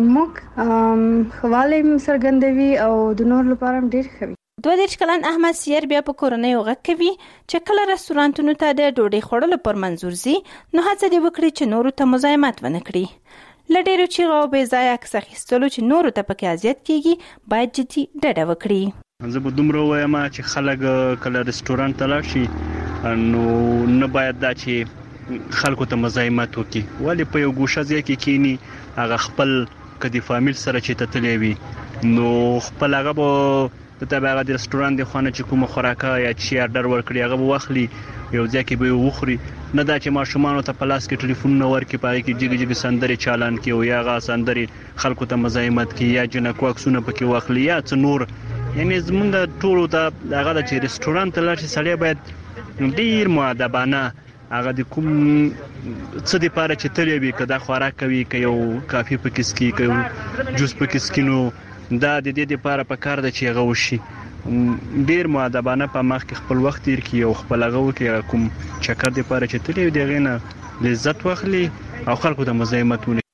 موږ خواله څرګندوي او د نور لپاره ډېر ښه وي. دوه دېرش کلن احمد سیر بیا په کورنۍ غږ کوي چې کله رستورانتونو ته د ډوډۍ خوړلو پر منظور زی نو هڅه دې وکړي چې نورو ته مزاحمت ونه کړي. لډیرو چیغو او بې ځایه عکس اخیستلو چې نورو ته پکې اذیت کیږي باید جدي ډډه وکړي. زه به دومره وایم چې خلک کله رستورانت ته لاړ شي نو نه باید دا چې خلکو ته مزاحمت وکړي ولې په یو ګوشه ځای کې کینی هغه خپل کدي فامیل سره چې تتلې وي نو خپل هغه به د تبعه د رستورانت د خانه چې کوم خوراکه یا چی آرډر ورکړي هغه واخلي یو ځای کې به وخوري نه دا چې ماشومان ته پلاس کې ټلیفون نه ورکړي پای کې جګ جګ سندري چالان کې او یا غا سندري خلکو ته مزاحمت کې یا جنکو عکسونه پکې واخلي یا څ نور یعنی زمونږ ټولو ته هغه د رستورانت ته لاړ شي سړی باید ډیر مؤدبانه هغه د کوم څه د پاره چې تلې وي کدا خوراک کوي که یو کافي پکې سکي که جوس پکې سکینو دا د دې لپاره په کار د چې هغه وشي ډیر مؤدبانه په مخ کې خپل وخت تیر کی او خپل هغه کې کوم چکر د پاره چې تلې دی غینه لذت واخلي او خلکو د مزاحمت ونه.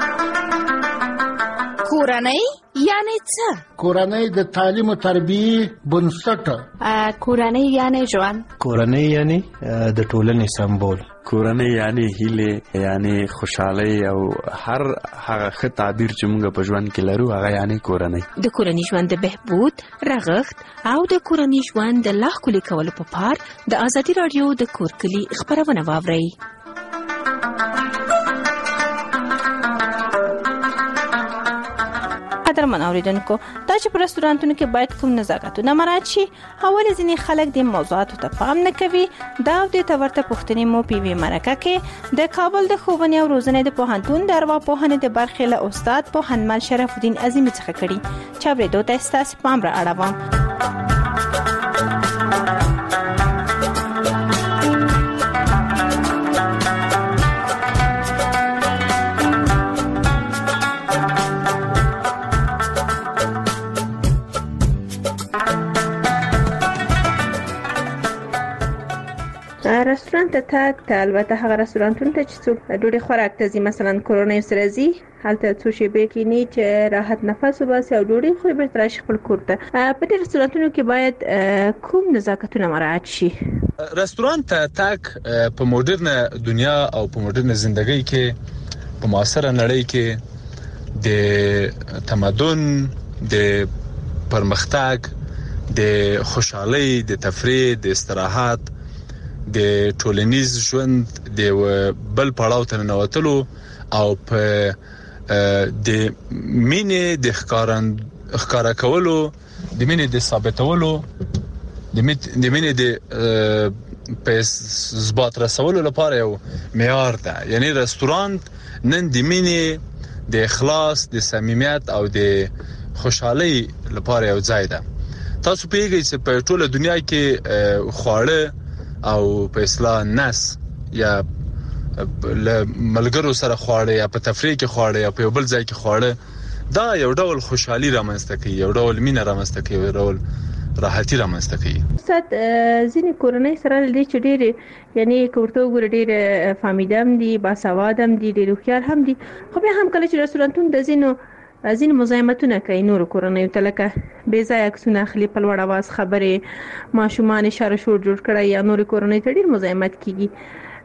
کورنۍ یعنی څه؟ کورنۍ د تعلیم او تربیه بنسټ. کورنۍ یعنی ژوند. کورنۍ یعنی د ټولنې سمبول. کورنۍ یعنی هیله یعنی خوشحالي او هر هغه ښه تعبیر چې موږ په ژوند کې لرو هغه یعنی کورنۍ. د کورنۍ ژوند د بهبود رغښت او د کورنۍ ژوند د لا ښکلي کولو په پار د ازادي رادیو د کور کلي خبرونه واورئ. قدرمن اوریدونکو دا چې په رستورانتونو کې باید کوم نزاکتونه مراعات شي او ولې ځینې خلک د موضوعاتو ته پام نه کوي دا او د تورته پوښتنې مو په وی مرکه کې د کابل د ښوونې او روزنې د پوهنتون د ارواپوهنې د برخې له استاد پوهنمل شرف الدین عظیمي څخه کړي چې اورېدو ته ستاسو پام را اړوم. رستورانت ته تګ ته البته هغه رستورانتونو ته چې څوک ډوډۍ خوراک ته ځي مثلا کورنۍ سره ځي هلته څو شیبې کینی چې راحت نفس وباسي او ډوډۍ خوري بیرته راشي خپل کور ته. په دې رستورانتونو کې باید کوم نزاکتونه مراعات شي؟ رستورانت ته تګ په موډرن دنیا او په موډرن ژوندۍ کې په معاصره نړۍ کې د تمدن د پرمختګ د خوشحالي د تفریح د استراحت د ټولنیز ژوند د بل پړاو ته ننوتلو او په د مینې د ښکارند ښکارا کولو د مینې د ثابتولو د مینې د په ثبات رسولو لپاره یو معیار ده. یعنی رستورانت نن د مینې د اخلاص د صمیمیت او د خوشحالي لپاره یو ځای ده. تاسو پیږئ چې په ټوله دنیا کې خواړه او په اصطلاح نس یا ملګرو سره خواړه یا په تفریح کې خواړه یا په یو بل ځای کې خواړه دا یو ډول خوشحالي رامنځته کوي یو ډول مینه رامنځته کوي یو ډول راحتي رامنځته کوي. استاد ځینې کورنۍ سره لدی چې ډېر یعنی کوړته وګور ډېر فامیدم دي باسوادم دي ډېر خيار هم دي خو به هم کله چې رستورانتون د زینو ځین مزاحمتونه کوي نور کورنۍ ته لکه بې ځای عکسونه اخلي په لوړ اواز خبرې ماشومان اشاره شور جوړ کړي یا نور کورنۍ ته ډېر مزاحمت کیږي.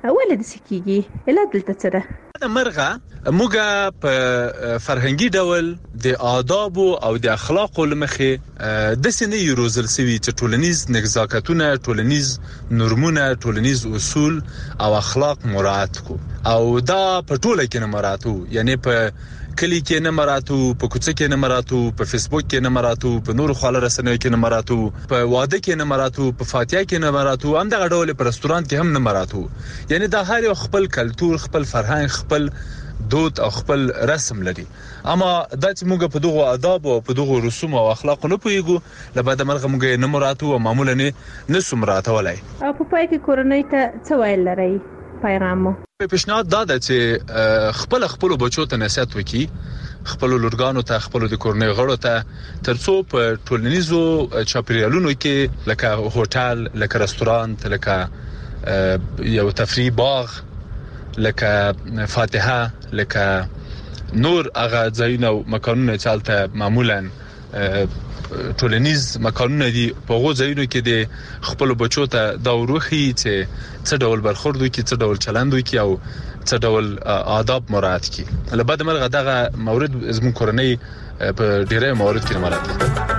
ولې د سکیږي اله دلته څه ده د مرغه موږ په فرهنګي ډول د آداب او د اخلاق لمخې د سنې روزل سوي چې ټولنیز نزاکتونه ټولنیز نورمونه ټولنیز اصول او اخلاق مراعات کو او دا په ټوله کې نه مراتو یعنی په کلی کې نه مراتو په کوڅه کې نه مراتو په فیسبوک کې نه مراتو په نور خواله رسنیو کې نه مراتو په واده کې نه مراتو په فاتحه کې نه مراتو هم دغه ډول په رستورانت کې هم نه مراتو یعنی دا هر یو خپل کلچر خپل فرهنګ خپل دود او خپل رسم لري اما د چې موږ په دغه آداب او په دغه رسوم او اخلاق نه پويګو لبا د مرغه موږ نه مراتو او معمولا نه سمراتولای او په پای کې کورنۍ ته څه ویل لري پیغامو په پیشنهاد دا ده چې خپل خپل بچو ته نصیحت وکړي خپل لورګانو ته خپل د کورنۍ غړو ته ترڅو په ټولنیزو چاپریالونو کې لکه هوټل لکه رستورانت لکه یو تفریح باغ لکه فاتحه لکه نور هغه ځایونه او مکانونه چالته معمولا ټولنیز مکانونه دي په غو ځایونو کې د خپل بچو ته دا وروخي چې څه ډول برخورد وکړي څه ډول چلند وکړي او څه ډول آداب مراعات کړي لبا د مرغه دغه مورد زموږ کورنۍ په ډیره موارد کې مراعات